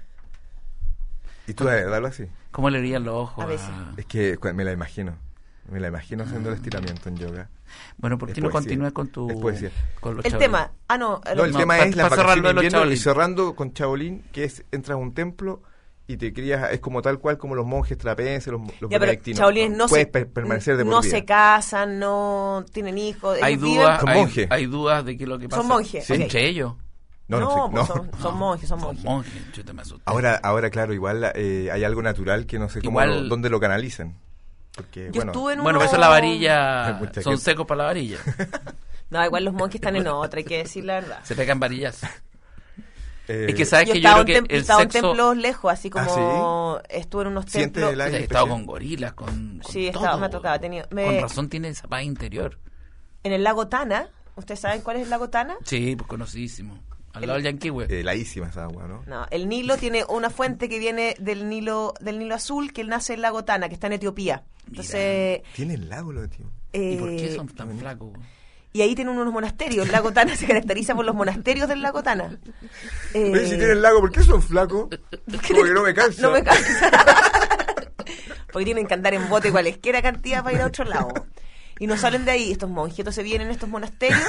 ¿Y tú de darlo así? ¿Cómo le brillan los ojos? A veces. Es que cu- me la imagino. Me la imagino haciendo el estiramiento en yoga. Bueno, ¿por Es qué no poesía. continúas con tu... Es poesía. con los El chabolín? tema, ah no, No, el No, tema pa- es pa la cerrar vacación lo de los invierno y chabolín. cerrando con Chabolín, que es entras a un templo y te crías, es como tal cual como los monjes trapenses, los, los ya, pero benedictinos. chabolines no Puedes se, per- permanecer de por no vida. se casan, no tienen hijos. Hay ellos viven- dudas, Son hay, monjes. hay dudas de qué es lo que pasa. Son monjes, Sí. ok. Entre ellos. No, no, No, sé, pues no. son, son monjes, son monjes. Son monjes, yo te me asusté. Ahora, ahora claro, igual eh, hay algo natural que no sé cómo Igual- lo- dónde lo canalizan. Porque, Yo bueno, estuve en Bueno, uno... pero eso es la varilla, Hay mucha son gente. secos para la varilla. No, igual los monjes están en otra, hay que decir la verdad. Se pegan varillas. eh, Es que sabes Yo que yo estaba creo en, que tem- el estaba en sexo... templos lejos, así como ¿Ah, estuve en unos ¿Sientes templos. el aire? He estado especial? con gorilas, con, con Sí, todo. estaba- me ha tocado, he tenido- me- Con razón tiene esa paz interior. En el lago Tana, ¿ustedes saben cuál es el lago Tana? Sí, pues conocidísimo. Al lado del Yanquihue. Eh, laísima esa agua, ¿no? No, el Nilo tiene una fuente que viene del Nilo del Nilo Azul, que nace en el lago Tana, que está en Etiopía. Entonces, Tienen lago los tío. eh, ¿Y por qué son tan flacos? y ahí tienen unos monasterios. El lago Tana se caracteriza por los monasterios del lago Tana. Eh, Oye, si tienen lago, ¿por qué son flacos? Como que no me cansa. No me cansa. Porque tienen que andar en bote cualesquiera cantidad para ir a otro lado. Y no salen de ahí, estos monjes. Entonces vienen a estos monasterios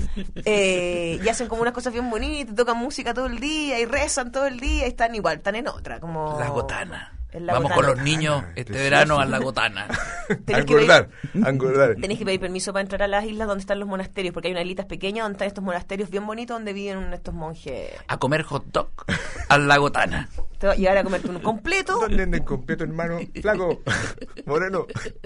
eh, y hacen como unas cosas bien bonitas, tocan música todo el día y rezan todo el día y están igual, están en otra. Como La Gotana. el lago Vamos Tana. con los niños Ah, este precioso. verano a la Gotana. Tenés que Engordar, engordar. Tenéis que pedir permiso para entrar a las islas donde están los monasterios, porque hay unas islitas pequeñas donde están estos monasterios bien bonitos donde viven estos monjes. A comer hot dog a la Gotana. Te vas a llegar a comerte uno completo. ¿Dónde anden completo, hermano? Flaco, moreno.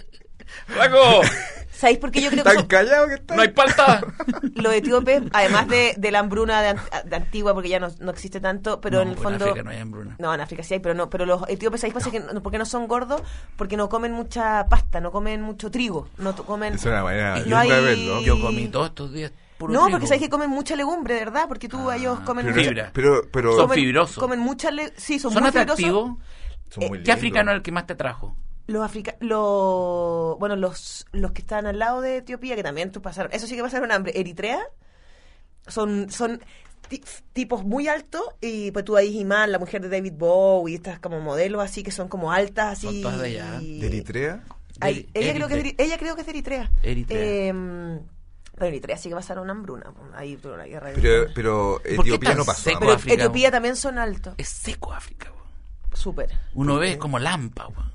¡Flaco! ¿Sabéis por qué yo creo que ¿Tan son, callado que están? ¡No hay palta! los etíopes, además de, de la hambruna de, an- de antigua, porque ya no, no existe tanto, pero No, en el pues en fondo... África no hay hambruna. No, en África sí hay, pero no. Pero los etíopes, ¿sabéis pasa que no, por qué no son gordos? Porque no comen mucha pasta, no comen mucho trigo, no to- comen... Es una manera No no hay- de verlo. Yo comí todos estos días puro No, trigo. porque sabéis que comen mucha legumbre, de verdad, porque tú, ellos comen... Pero, mucha- Fibra. pero, pero Son comen- fibrosos. Comen mucha... le- sí, son, ¿Son muy fibrosos. atractivos? son muy ¿Qué lindos. africano es el que más te trajo? Los africanos, los, bueno, los, los que están al lado de Etiopía, que también tú pasaron, eso sí que pasaron hambre. Eritrea, son, son ti- tipos muy altos, y pues tú ahí Iman, la mujer de David Bowie, estas como modelos así, que son como altas, así. Son todas de allá. ¿De Eritrea? Ay, De ella, creo que es de, Eritre- ella creo que es de Eritrea. Eritrea. Eh, pero Eritrea sí que pasaron hambruna, pues, ahí tuvo una guerra. Pero, pero ¿Por qué Etiopía tan no pasó. seco? Pero África, Etiopía también son altos, Es seco África, weón. súper. Uno ve como Lampa, weón.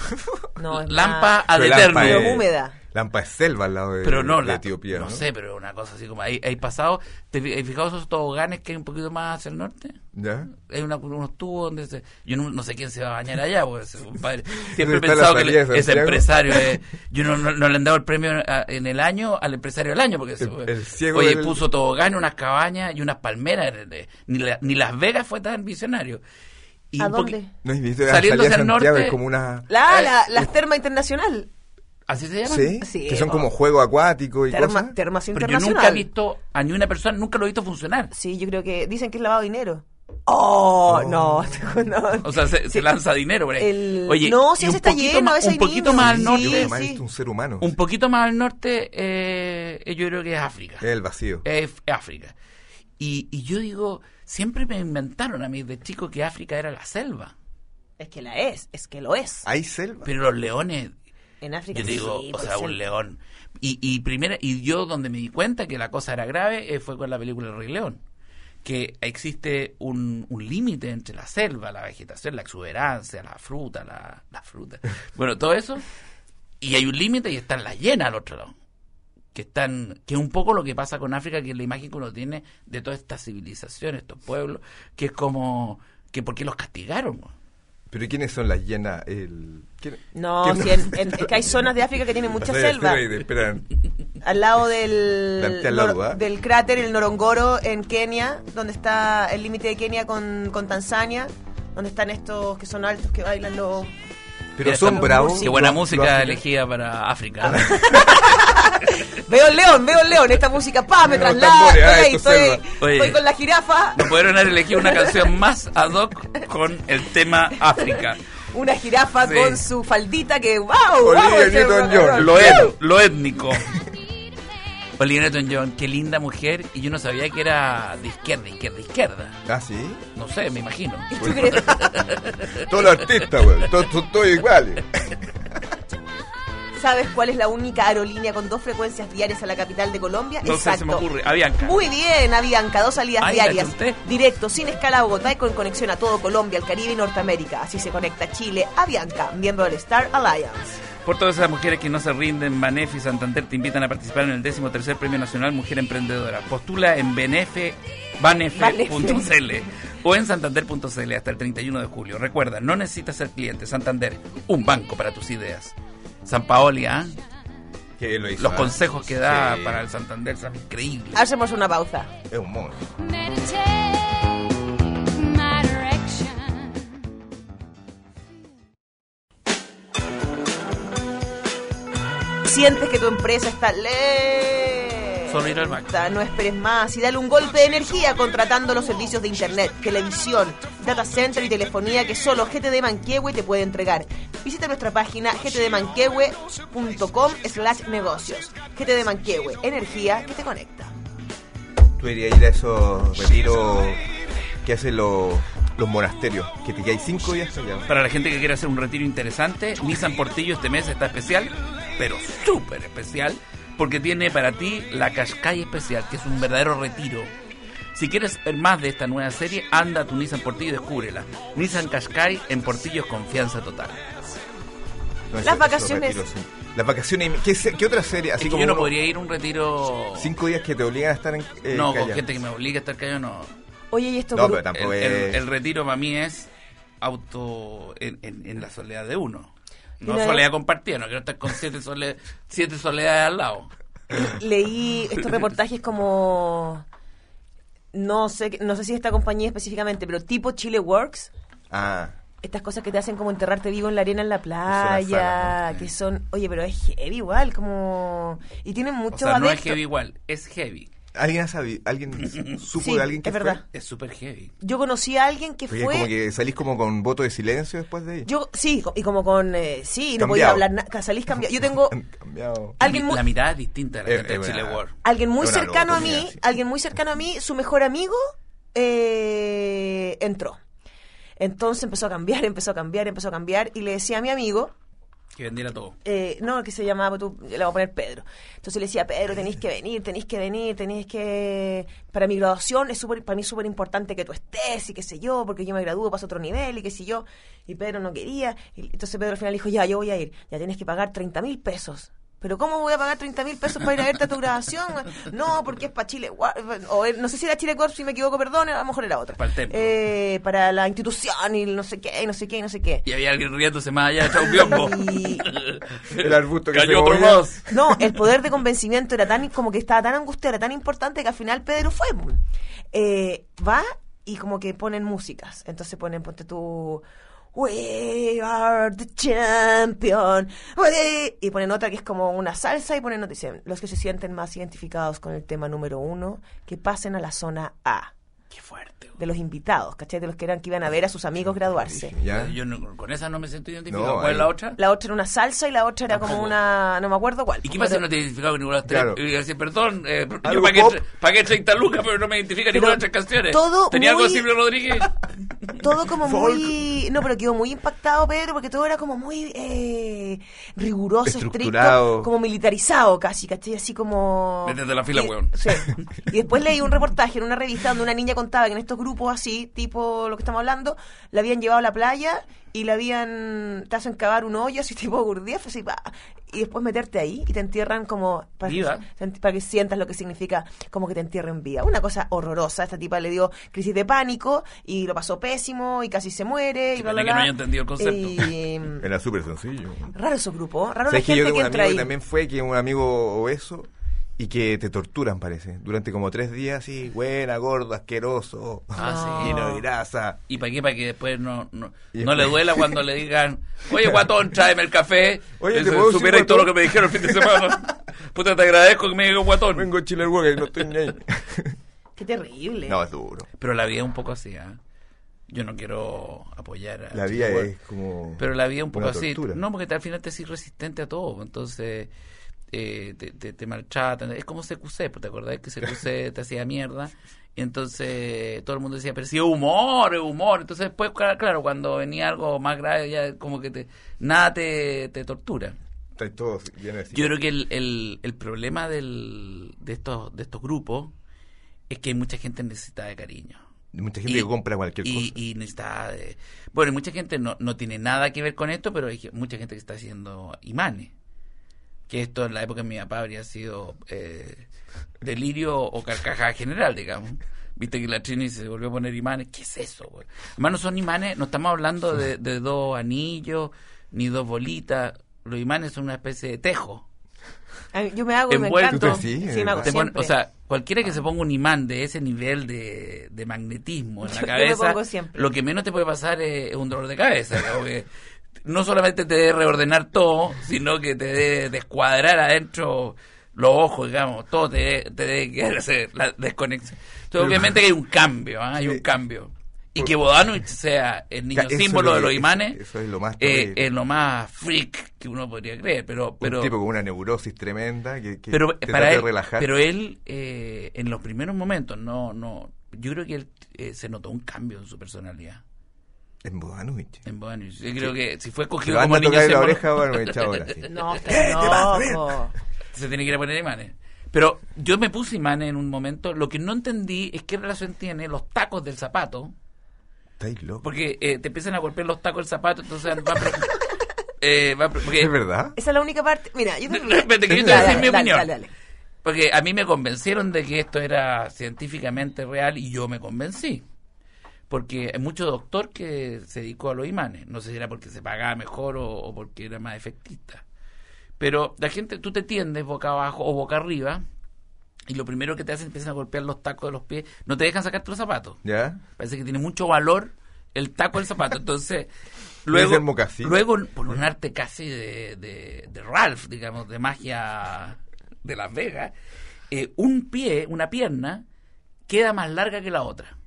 No, es Lampa más- ad Pero eterno. Lampa Pero es- húmeda. Lampa es selva al lado de, Pero no, de la, Etiopía, ¿no? no sé, pero una cosa así como... Hay, hay pasado... ¿Te fi- has fijado esos toboganes que hay un poquito más hacia el norte? ¿Ya? Hay una- unos tubos donde se... Yo no, no sé quién se va a bañar allá, porque ese compadre... Siempre he ¿Dónde está pensado la que salida de le- ese Santiago? empresario es... Yo no, no, no le han dado el premio a- en el año al empresario del año, porque... El- eso, el ciego oye, del- puso toboganes, unas cabañas y unas palmeras. eh, eh, Ni, la- ni Las Vegas fue tan visionario. Y ¿A un poqui- dónde? No, y viste, la Saliendo salida de hacia el Santiago norte- es como una... La, Eh, la, las termas internacional. ¿Así se llama? ¿Sí? Sí, que son o- como juego acuático y Terma- cosas. termas Pero yo internacional. nunca he visto a ni una persona, nunca lo he visto funcionar. Sí, yo creo que dicen que es lavado de dinero. Oh, no, no. O sea, se, se Sí. lanza dinero por ahí. El- Oye, no, y si un ese está poquito lleno, más- a veces un hay poquito niños. más al Sí, norte, Yo sí. jamás he visto un ser humano. un poquito más al norte, eh, yo creo que es África. Es el vacío. Es África. Y, y yo digo, siempre me inventaron a mí de chico que África era la selva. Es que la es, es que lo es. ¿Hay selva? Pero los leones, En África yo digo, sí, o por sea, ser- un león. Y, y primera, y yo donde me di cuenta que la cosa era grave eh, fue con la película El Rey León. Que existe un, un límite entre la selva, la vegetación, la exuberancia, la fruta, la, la fruta. Bueno, todo eso. Y hay un límite y están las hienas al otro lado. Que están, que es un poco lo que pasa con África, que es la imagen que uno tiene de toda esta civilización, estos pueblos, que es como, que ¿por qué los castigaron? ¿Pero ¿y quiénes son las hienas? El... ¿quién- No, quién- si en- en- es que hay zonas de África que tienen mucha Espera, selva. espera, y esperan. Al lado del, Plantea la nor- duda. del cráter, el Norongoro, en Kenia, donde está el límite de Kenia con, con Tanzania, donde están estos que son altos, que bailan los... Pero Mira, son esta- bravos. Qué buena los- música los africanos. elegida para África. Veo el león, veo el león, esta música, pa, me Los traslada, tambores, estoy ah, ahí, esto estoy, es selva. Oye. estoy con la jirafa. No pudieron haber elegido una canción más ad hoc con el tema África. una jirafa Sí. con su faldita que wow, Olivia wow, ese- Newton-John. Lo, et- lo étnico. Olivia Newton-John, qué linda mujer. Y yo no sabía que era de izquierda, izquierda, izquierda. Ah, sí. No sé, me imagino. ¿Tú crees? Todos los artistas, güey. Todos, todos, todos iguales. ¿Sabes cuál es la única aerolínea con dos frecuencias diarias a la capital de Colombia? No sé, se me ocurre. Avianca. Muy bien, Avianca, dos salidas Ay, la diarias, chunté. directo, sin escala a Bogotá y con conexión a todo Colombia, el Caribe y Norteamérica. Así se conecta Chile. Avianca, miembro del Star Alliance. Por todas esas mujeres que no se rinden, Banef y Santander te invitan a participar en el décimo tercer Premio Nacional Mujer Emprendedora. Postula en Benefe, banefe punto c l o en santander punto c l hasta el treinta y uno de julio. Recuerda, no necesitas ser cliente. Santander, un banco para tus ideas. San Paoli, ¿ah? Que lo hizo, Los ¿eh? consejos que da Sí. para el Santander son increíbles. Hacemos una pausa. Es un mono. Sientes que tu empresa está lejos. Solo ir al banco. No esperes más y dale un golpe de energía contratando los servicios de internet, televisión, data center y telefonía que solo G T D Manquehue te puede entregar. Visita nuestra página g t d manquehue punto com slash negocios. G T D Manquehue, energía que te conecta. Tú deberías ir a esos retiros que hacen los, los monasterios, que te quedáis cinco días allá. Para la gente que quiere hacer un retiro interesante, Nissan Portillo este mes está especial, pero súper especial, porque tiene para ti la Qashqai especial, que es un verdadero retiro. Si quieres ver más de esta nueva serie, anda a tu Nissan Portillo y descúbrela. Nissan Qashqai en Portillo es confianza total. No, Las esos- vacaciones. esos retiros, sí. Las vacaciones. ¿Qué, se- qué otra serie? Así Es que como yo no uno- podría ir a un retiro... cinco días que te obligan a estar en. Eh, no, con callado. gente que me obliga a estar callado, no. Oye, y esto No, por- pero tampoco El, el- es. el retiro para mí es auto en, en- en la soledad de uno. No Mira, soledad compartida, no quiero estar con siete, sole- siete soledades al lado. leí estos reportajes como no sé no sé si esta compañía específicamente, pero tipo Chile Works, Ah, estas cosas que te hacen como enterrarte vivo en la arena en la Son playa, las salas, ¿no? que son, oye, pero es heavy igual, como y tienen O mucho sea, no es adepto. heavy igual, es heavy. ¿alguien ha sabido? ¿Alguien supo Sí, de alguien que es fue? verdad. Es súper heavy. Yo conocí a alguien que Oye, fue como que salís como con voto de silencio después de ahí. yo sí, co- y como con eh, sí, no Cambiado. podía hablar nada, salís cambiado. Yo tengo Han cambiado. alguien La, muy la mirada es distinta a la Es- gente de es Chile una- World. alguien muy Es una cercano a lobotomía, mí, sí. alguien muy cercano a mí, su mejor amigo eh, entró. Entonces empezó a cambiar, empezó a cambiar, empezó a cambiar y le decía a mi amigo, Que vendiera todo. eh, no, que se llamaba, tú, le voy a poner Pedro. Entonces le decía, Pedro, tenéis que venir, tenéis que venir, tenéis que... Para mi graduación es súper, para mí es súper importante que tú estés y qué sé yo, porque yo me gradúo, paso a otro nivel y qué sé yo. Y Pedro no quería. Y entonces Pedro al final dijo, ya, yo voy a ir. Ya tienes que pagar treinta mil pesos. ¿Pero cómo voy a pagar treinta mil pesos para ir a verte a tu graduación? No, porque es para Chile. Wa- O no sé si era Chile Corp, si me equivoco, perdón, a lo mejor era otra. Para el templo. Eh, para la institución y no sé qué, y no sé qué, y no sé qué. Y había alguien riéndose más allá de Chau Biombo. Y... El arbusto que se Cayó otro movía. más. No, el poder de convencimiento era tan, como que estaba tan angustiado, era tan importante que al final Pedro fue. Eh, va y como que ponen músicas. Entonces ponen, ponte tú, We are the champion. We... Y ponen otra que es como una salsa y ponen otra. Dicen, los que se sienten más identificados con el tema número uno, que pasen a la zona A. Qué fuerte. De los invitados, ¿cachai? De los que eran que iban a ver a sus amigos graduarse. ¿Ya? Yo no- con esa no me siento identificado. No, ¿Cuál es ahí- la otra? La otra era una salsa y la otra era como Tampoco. una... No me acuerdo cuál. ¿Y qué pasa si Pero- no te identificado con ninguna de las tres? Claro. Y decir, perdón, eh, yo Algo pagué, pop. tre- pagué treinta lucas, pero no me identifica ninguna de las tres canciones. todo ¿Tenía algo de muy- Silvio Rodríguez? Todo como Folk. muy... No, pero quedó muy impactado, Pedro, porque todo era como muy eh, riguroso, Estructurado. estricto, como militarizado casi, ¿cachai? Así como... Métete a la fila, Y- weón. Sí. Y después leí un reportaje en una revista donde una niña contaba que en estos grupos así, tipo lo que estamos hablando, la habían llevado a la playa y la habían... Te hacen cavar un hoyo así tipo Gurdjieff, así, pa, y después meterte ahí y te entierran como... Para Viva. Que, para que sientas lo que significa como que te entierren viva. Una cosa horrorosa. Esta tipa le dio crisis de pánico y lo pasó pésimo y casi se muere. Y Qué bla, pena bla, que no bla. haya entendido el concepto. Y, Era súper sencillo. raro esos grupos, raro la ¿Sabes que yo gente tengo que un entra amigo ahí. que también fue, que es un amigo obeso y que te torturan, parece, durante como tres días, así, buena, gordo, asqueroso, Ah, sí. lleno de grasa. ¿Y para qué? Para que después no, no, Y no le después- duela cuando le digan, oye, guatón, tráeme el café. Oye, ¿te Eso, puedo decir supera todo lo guatón? que me dijeron el fin de semana. Puta, te agradezco que me digas guatón. Vengo a Chile al Work y no estoy ni ahí. Qué terrible. No, es duro. Pero la vida es un poco así, ¿ah? Yo no quiero apoyar a La vida Chico es como... pero la vida es un poco una así. tortura. No, porque al final te es resistente a todo. Entonces, eh, te, te, te maltratan. Es como C Q C, ¿te acordás que C Q C te hacía mierda? Y entonces todo el mundo decía, pero si es humor, es humor. Entonces después, claro, cuando venía algo más grave, ya como que te nada te, te tortura. Está todo lleno de... Yo creo que el, el, el problema del, de, estos, de estos grupos es que hay mucha gente necesitada de cariño. Mucha gente Y- que compra cualquier y, cosa. y necesita de... Bueno, y mucha gente no, no tiene nada que ver con esto, pero hay ge- mucha gente que está haciendo imanes. Que esto en la época de mi papá habría sido eh, delirio o carcajada general, digamos. Viste que la Trini se volvió a poner imanes. ¿Qué es eso, güey? Además no son imanes, no estamos hablando de, de dos anillos ni dos bolitas. Los imanes son una especie de tejo. Ay, yo me hago y me Envuelto. encanto. Sí, Sí, me hago Te pon- siempre. o sea, cualquiera que se ponga un imán de ese nivel de, de magnetismo en la Yo me cabeza, pongo siempre. lo que menos te puede pasar es, es un dolor de cabeza. Como que no solamente te debe reordenar todo, sino que te debe descuadrar adentro los ojos, digamos, todo te, debe- te debe quedar hacer la desconexión. Entonces, obviamente que hay un cambio, ¿ah? hay un Sí. cambio. Y que Bodanovich sea el niño Eso es símbolo lo de que- los eso- imanes, eso es lo más eh, terrible. es lo más freak que uno podría creer. Pero, pero un tipo con una neurosis tremenda que, que pero te para trata de él, relajar. pero él eh, en los primeros momentos no no yo creo que él eh, se notó un cambio en su personalidad En Bodanovich. en Bodanovich. Yo creo que si fue cogido Pero como anda a niño tocarle la símbolo, oreja, bueno, me he echado ahora sí. No, está ¿Qué te pasa, loco. se tiene que ir a poner imanes. Pero yo me puse imanes en un momento. Lo que no entendí es qué relación tiene los tacos del zapato, Estáis loco. porque eh, te empiezan a golpear los tacos del zapato, entonces va pro- eh, va pro- porque ¿Es verdad? Esa es la única parte. Mira, yo te... Espérate, que yo te voy a Dale, decir mi dale, opinión. dale, dale. Porque a mí me convencieron de que esto era científicamente real y yo me convencí. Porque hay mucho doctor que se dedicó a los imanes. No sé si era porque se pagaba mejor o, o porque era más efectista. Pero la gente, tú te tiendes boca abajo o boca arriba y lo primero que te hacen empiezan a golpear los tacos de los pies. No te dejan sacarte los zapatos. ¿Ya? Parece que tiene mucho valor el taco del zapato. Entonces, Debe luego, ser mocasín. luego por un arte casi de, de, de Ralph, digamos, de magia de Las Vegas, eh, un pie, una pierna, queda más larga que la otra.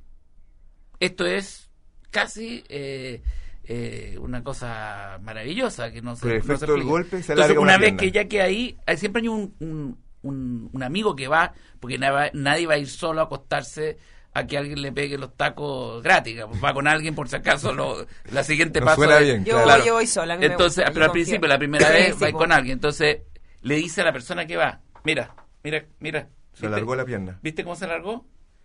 Esto es casi eh, eh, una cosa maravillosa que no se, Por el no se efecto del explica. golpe se Entonces, alarga una una vez pierna. que ya que ahí, hay- siempre hay un, un, un, un amigo que va, porque na- nadie va a ir solo a acostarse a que alguien le pegue los tacos gratis, digamos. Va con alguien por si acaso lo, la siguiente No paso suena es- bien, Yo, claro. yo voy sola. a mí me entonces, gusta, pero yo al principio, confío. la primera Sí, vez sí, va po. con alguien. Entonces, le dice a la persona que va, mira, mira, mira. Se alargó la pierna. ¿Viste cómo se alargó?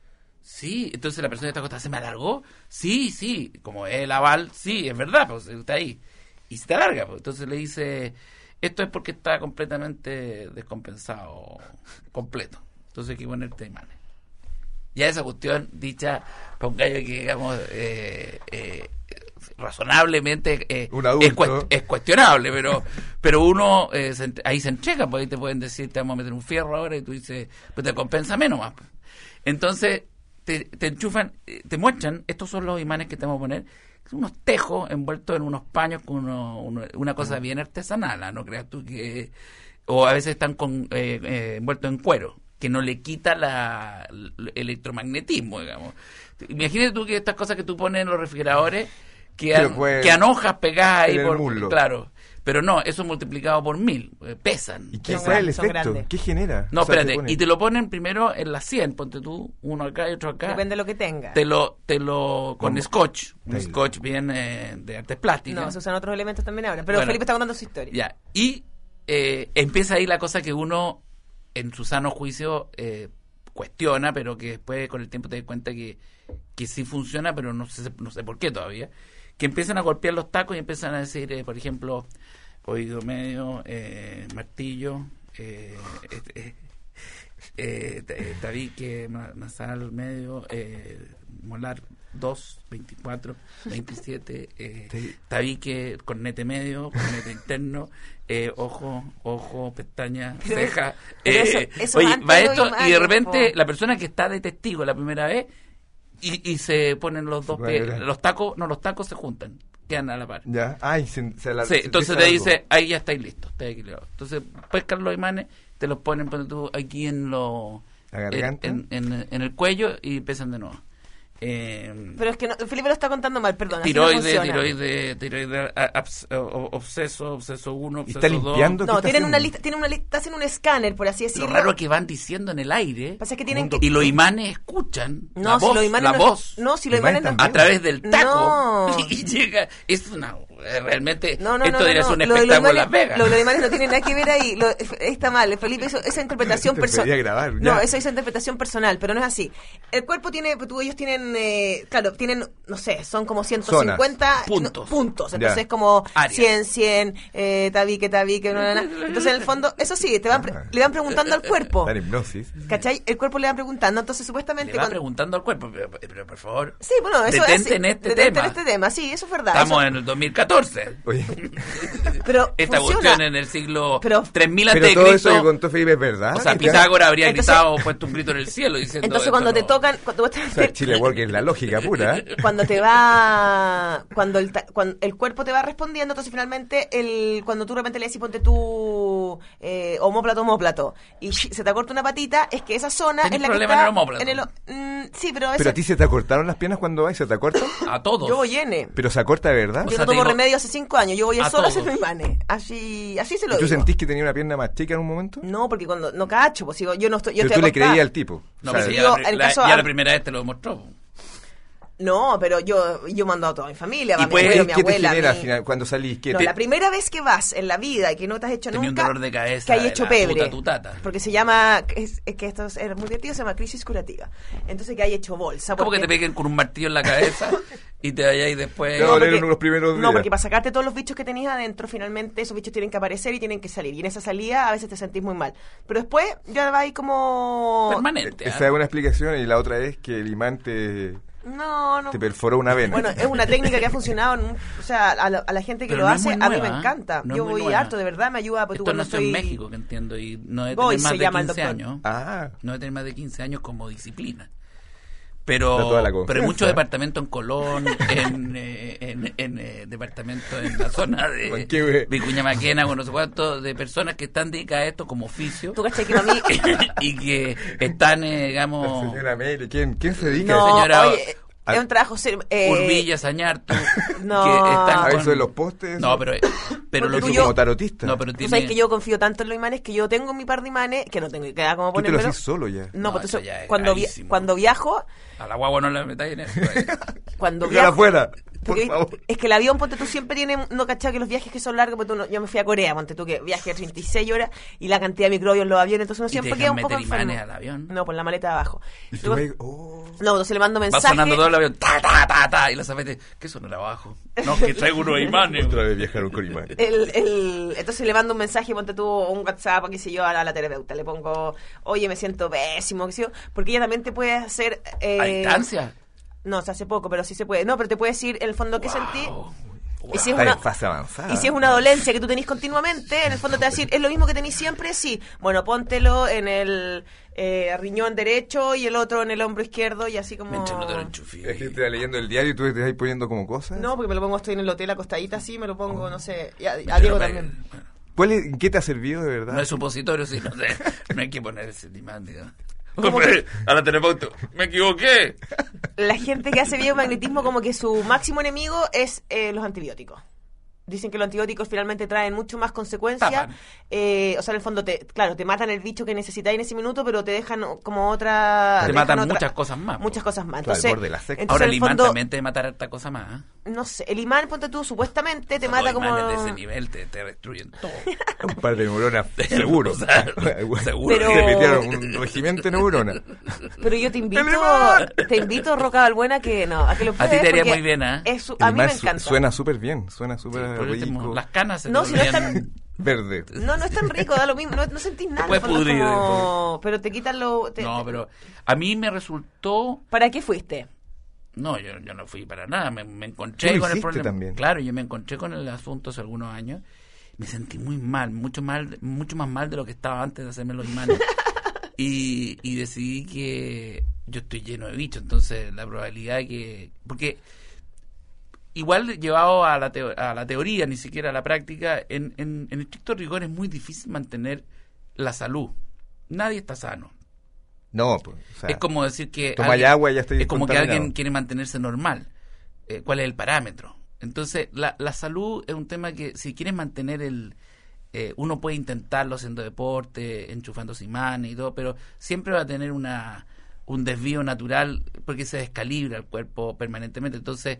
Sí, entonces la persona que está acostada, ¿se me alargó? Sí, sí, como es el aval, sí, es verdad, pues está ahí. Y se te alarga, pues. Entonces le dice, esto es porque está completamente descompensado, completo. Entonces hay que ponerte imanes. Ya esa cuestión dicha para un gallo que, digamos, eh, eh, razonablemente eh, Un adulto. es, cuest- es cuestionable, pero pero uno eh, se ent- ahí se entrega, porque ahí te pueden decir, te vamos a meter un fierro ahora, y tú dices, pues te compensa menos más. Pues. Entonces, te, te enchufan, eh, te muestran, estos son los imanes que te vamos a poner, son unos tejos envueltos en unos paños con uno- uno- una cosa bien artesanal, ¿ah? No creas tú que... O a veces están con, eh, eh, envueltos en cuero, que no le quita la, el electromagnetismo, digamos. Imagínate tú que estas cosas que tú pones en los refrigeradores quedan, Pero puede- quedan hojas pegadas ahí en el por... muslo. Claro. Pero no, eso multiplicado por mil, eh, pesan. ¿Y qué Son cuál es el grandes, son efecto? grandes. ¿Qué genera? No, O sea, te espérate, pone- y te lo ponen primero en la sien, ponte tú, uno acá y otro acá. Depende de lo que tenga. Te lo, te lo, con ¿Cómo? scotch, un Taylor. scotch bien eh, de artes plásticas. No, se usan otros elementos también ahora. Pero Bueno. Felipe está contando su historia. Ya, y eh, empieza ahí la cosa que uno, en su sano juicio, eh, cuestiona, pero que después con el tiempo te das cuenta que, que sí funciona, pero no sé, no sé por qué todavía. Que empiezan a golpear los tacos y empiezan a decir, eh, por ejemplo, oído medio, eh, martillo, eh, este, eh, eh, tabique ma- nasal medio, eh, molar dos, veinticuatro, veintisiete, eh, Sí. tabique, cornete medio, cornete interno, eh, ojo, ojo, pestaña, Pero- ceja. pero eh, eso- eso oye, antes va de los esto y de imanes, repente po. la persona que está de testigo la primera vez y, y se ponen los dos puede pies, ver. los tacos, no, los tacos se juntan, quedan a la par. Ya, ay, se, se la- Sí, se entonces empieza te algo. dice, ahí ya estáis listos, estáis equilibrados. Entonces pescan los imanes, te los ponen ponte tú, aquí en, lo, La en, garganta. en, en- en el cuello y empiezan de nuevo. Eh, Pero es que no, Felipe lo está contando mal, perdón. tiroides, no tiroides, tiroides, abs- obseso, obseso uno, obseso ¿Está limpiando? No, ¿Qué está tienen una haciendo? lista, tienen una lista, hacen un escáner, por así dos. decirlo. Lo raro es que van diciendo en el aire Pasa que tienen que... y los imanes escuchan No, la si voz, los imanes la no, voz no, si los Imanes imanes no, también. a través del taco No. y llega. Es una. Realmente, No, no, esto no, debería no, ser un no. Lo de los espectáculo en Las imanes- Vegas. Lo de los imanes no tiene nada que ver ahí. Lo- está mal. Felipe hizo esa interpretación Te personal. pedía grabar, ya. No, eso es interpretación personal, pero no es así. El cuerpo tiene, tú, ellos tienen, eh, claro, tienen, no sé, son como ciento cincuenta Zonas. Puntos. no, puntos. Ya. Entonces es como Áreas. cien, cien, eh, tabique, tabique, na, na, na. Entonces en el fondo, eso sí, te van, pre- Ah. le van preguntando al cuerpo. La hipnosis. ¿Cachai? El cuerpo le van preguntando, entonces supuestamente Le va cuando... preguntando al cuerpo, pero, pero por favor. Sí, bueno, eso detente es... en este detente tema. en este tema, sí, eso es verdad. Estamos eso- en el dos mil catorce. Oye, Pero Esta funciona. cuestión en el siglo Pero- tres mil antes pero de todo eso que Cristo. contó Felipe es verdad. O sea, ¿Ya? Pitágoras habría Entonces- gritado, puesto un grito en el cielo diciendo. Entonces esto cuando te no- tocan... Cuando, O sea, Chile Walk es la lógica pura. ¿eh? cuando te va cuando el, ta- cuando el cuerpo te va respondiendo, entonces finalmente el cuando tú de repente le decís ponte tú eh, homóplato, homóplato y sh- se te corta una patita, es que esa zona ¿Tenés es la que problema está en el omóplato? en el o- mm, sí, pero, Pero ese- a ti se te acortaron las piernas cuando vas, ¿se te acortan? A todos. yo voy N. Pero se acorta de verdad. O Yo sea, no tomo te digo- remedio hace cinco años, yo voy a solo a hacer todos. mis manes. Así, así se lo ¿Y ¿Tú digo. sentís que tenía una pierna más chica en un momento? No, porque cuando no cacho, pues digo, yo no estoy yo Pero estoy tú le acostada. creías al tipo. No, O sea, pero sí, ya, yo, la, pri- el la- caso ya a- la primera vez te lo demostró. No, pero yo yo mando a toda mi familia, ¿Y va mi pues, abuelo, mi ¿Qué te abuela, genera mi- al final cuando salís? ¿Qué No, te- la primera vez que vas en la vida y que no te has hecho Tenía un nunca, dolor de cabeza que hay de hecho la pebre. puta tu tata. Porque se llama, es, es que esto es, es muy divertido, se llama crisis curativa. Entonces que hay hecho bolsa. ¿Cómo que porque- te peguen con un martillo en la cabeza y te vayáis después? Te No, dolieron porque- los primeros No, días. porque para sacarte todos los bichos que tenías adentro, finalmente esos bichos tienen que aparecer y tienen que salir. Y en esa salida a veces te sentís muy mal. Pero después ya va ahí como... Permanente. Esa ¿ah? es una explicación y la otra es que el imán te, No, no. te perforó una vena. Bueno, es una técnica que ha funcionado, en un- o sea, a la, a la gente que Pero lo no es hace, muy a mí nueva, me ¿eh? encanta. No es Yo muy voy nueva. harto, de verdad, me ayuda. Porque Esto cuando nació estoy... en México, que entiendo, y no debe Boy tener más se de llama el quince doctor. años. Ah, No debe tener más de quince años como disciplina. Da Pero, toda la pero hay confianza. muchos departamentos en Colón, en, eh, en, en eh, departamentos en la zona de Manquehue. Vicuña Maquena, con no sé cuánto, de personas que están dedicadas a esto como oficio ¿Tú cachai que para mí... y que están, eh, la digamos, señora Meli, ¿quién, ¿quién se dedica No, a eso? señora- oye, es un trabajo serio. Eh, Urbilla, Sañartu, no. que están ¿A con- eso de los postes? No, pero, pero lo Eso tuyo- como tarotista. No, pero Tú tiene... sabes que yo confío tanto en los imanes que yo tengo mi par de imanes, que no tengo idea cómo Tú te lo ponérmelo. haces solo ya. No, No, pues eso entonces, ya es cuando, vi- rarísimo. cuando viajo, A la guagua no la metáis en eso. eh. cuando Déjala viajo... afuera, por porque favor. es que el avión, ponte tú, siempre tiene, no cachado que los viajes que son largos, porque tú no- yo me fui a Corea, ponte tú, que viaje de treinta y seis horas y la cantidad de microbios en los aviones, entonces uno ¿Y te siempre dejan queda un poco meter enfermo. imanes al avión? No, por la maleta de abajo. Y tú Luego- me- oh. No, entonces le mando Va mensaje. sonando todo el avión, ta, ta, ta, ta, y los zapatos, ¿qué sonará abajo? No, que traigo unos imanes. Otra vez viajaron con imanes. El, el, entonces le mando un mensaje, ponte tú un WhatsApp, qué sé yo, a la, a la terapeuta. Le pongo, oye, me siento pésimo, qué sé yo, porque ella también te puede hacer... Eh, ¿A distancia? No, o sea, hace poco, pero sí se puede. No, pero te puede decir en el fondo qué sentí. Y si es Está una, en fase avanzada. y si es una dolencia que tú tenés continuamente, en el fondo te va a decir, es lo mismo que tenés siempre, sí. Bueno, póntelo en el eh, riñón derecho y el otro en el hombro izquierdo y así como... Mientras no te lo enchufí. Es que te va leyendo el diario y tú te vas poniendo como cosas. No, porque me lo pongo, estoy en el hotel acostadita así, me lo pongo, no sé, y a, a Pero, Diego pero, también. bueno, ¿Cuál es- ¿Qué te ha servido de verdad? no es supositorio, sí, no sé. No hay que poner ese imán, digamos. ¿Cómo Hombre, a la terapeuta, me equivoqué. La gente que hace biomagnetismo como que su máximo enemigo es eh, los antibióticos. Dicen que los antibióticos finalmente traen mucho más consecuencias. Tapan. Eh, o sea, en el fondo, te, claro, te matan el bicho que necesitáis en ese minuto, pero te dejan como otra... Te dejan matan otra- muchas cosas más. Muchas cosas más. Claro, Entonces, el borde de la secta. entonces, Ahora en el el imán fondo, también te matará esta cosa más. ¿eh? no sé, el imán, ponte tú, supuestamente te O sea, mata los como... imanes de ese nivel te, te destruyen todo. Un par de neuronas, seguro. O sea, seguro. Pero- Te metieron un regimiento de neuronas. Pero yo te invito, ¡El imán! te invito, Roca Balbuena, que no, a que lo A ti pruebes te haría porque muy bien, ¿ah? es su- El a mí me imán su- encanta. Suena súper bien, suena súper Por el tema, rico. las canas se No, te si no es volvían- tan- Verde. No, no es tan rico, da lo mismo, no, no sentís nada. puedes en el fondo es pudrir, como- Pero te quitan lo... te- No, pero a mí me resultó... ¿Para qué fuiste? No, yo, yo no fui para nada. Me, me Tú encontré lo con el hiciste problema. también. Claro, yo me encontré con el asunto hace algunos años. Me sentí muy mal, mucho mal, mucho más mal de lo que estaba antes de hacerme los imanes. y, y decidí que yo estoy lleno de bichos, entonces la probabilidad de que... Porque igual llevado a la, teo- a la teoría, ni siquiera a la práctica, en, en, en estricto rigor es muy difícil mantener la salud. Nadie está sano. No, pues, o sea, es como decir que toma alguien, agua y ya estoy es como que contaminado. alguien quiere mantenerse normal. Eh, ¿Cuál es el parámetro? Entonces, la, la salud es un tema que si quieres mantener el... Eh, uno puede intentarlo haciendo deporte, enchufándose imanes y todo, pero siempre va a tener una un desvío natural porque se descalibra el cuerpo permanentemente. Entonces,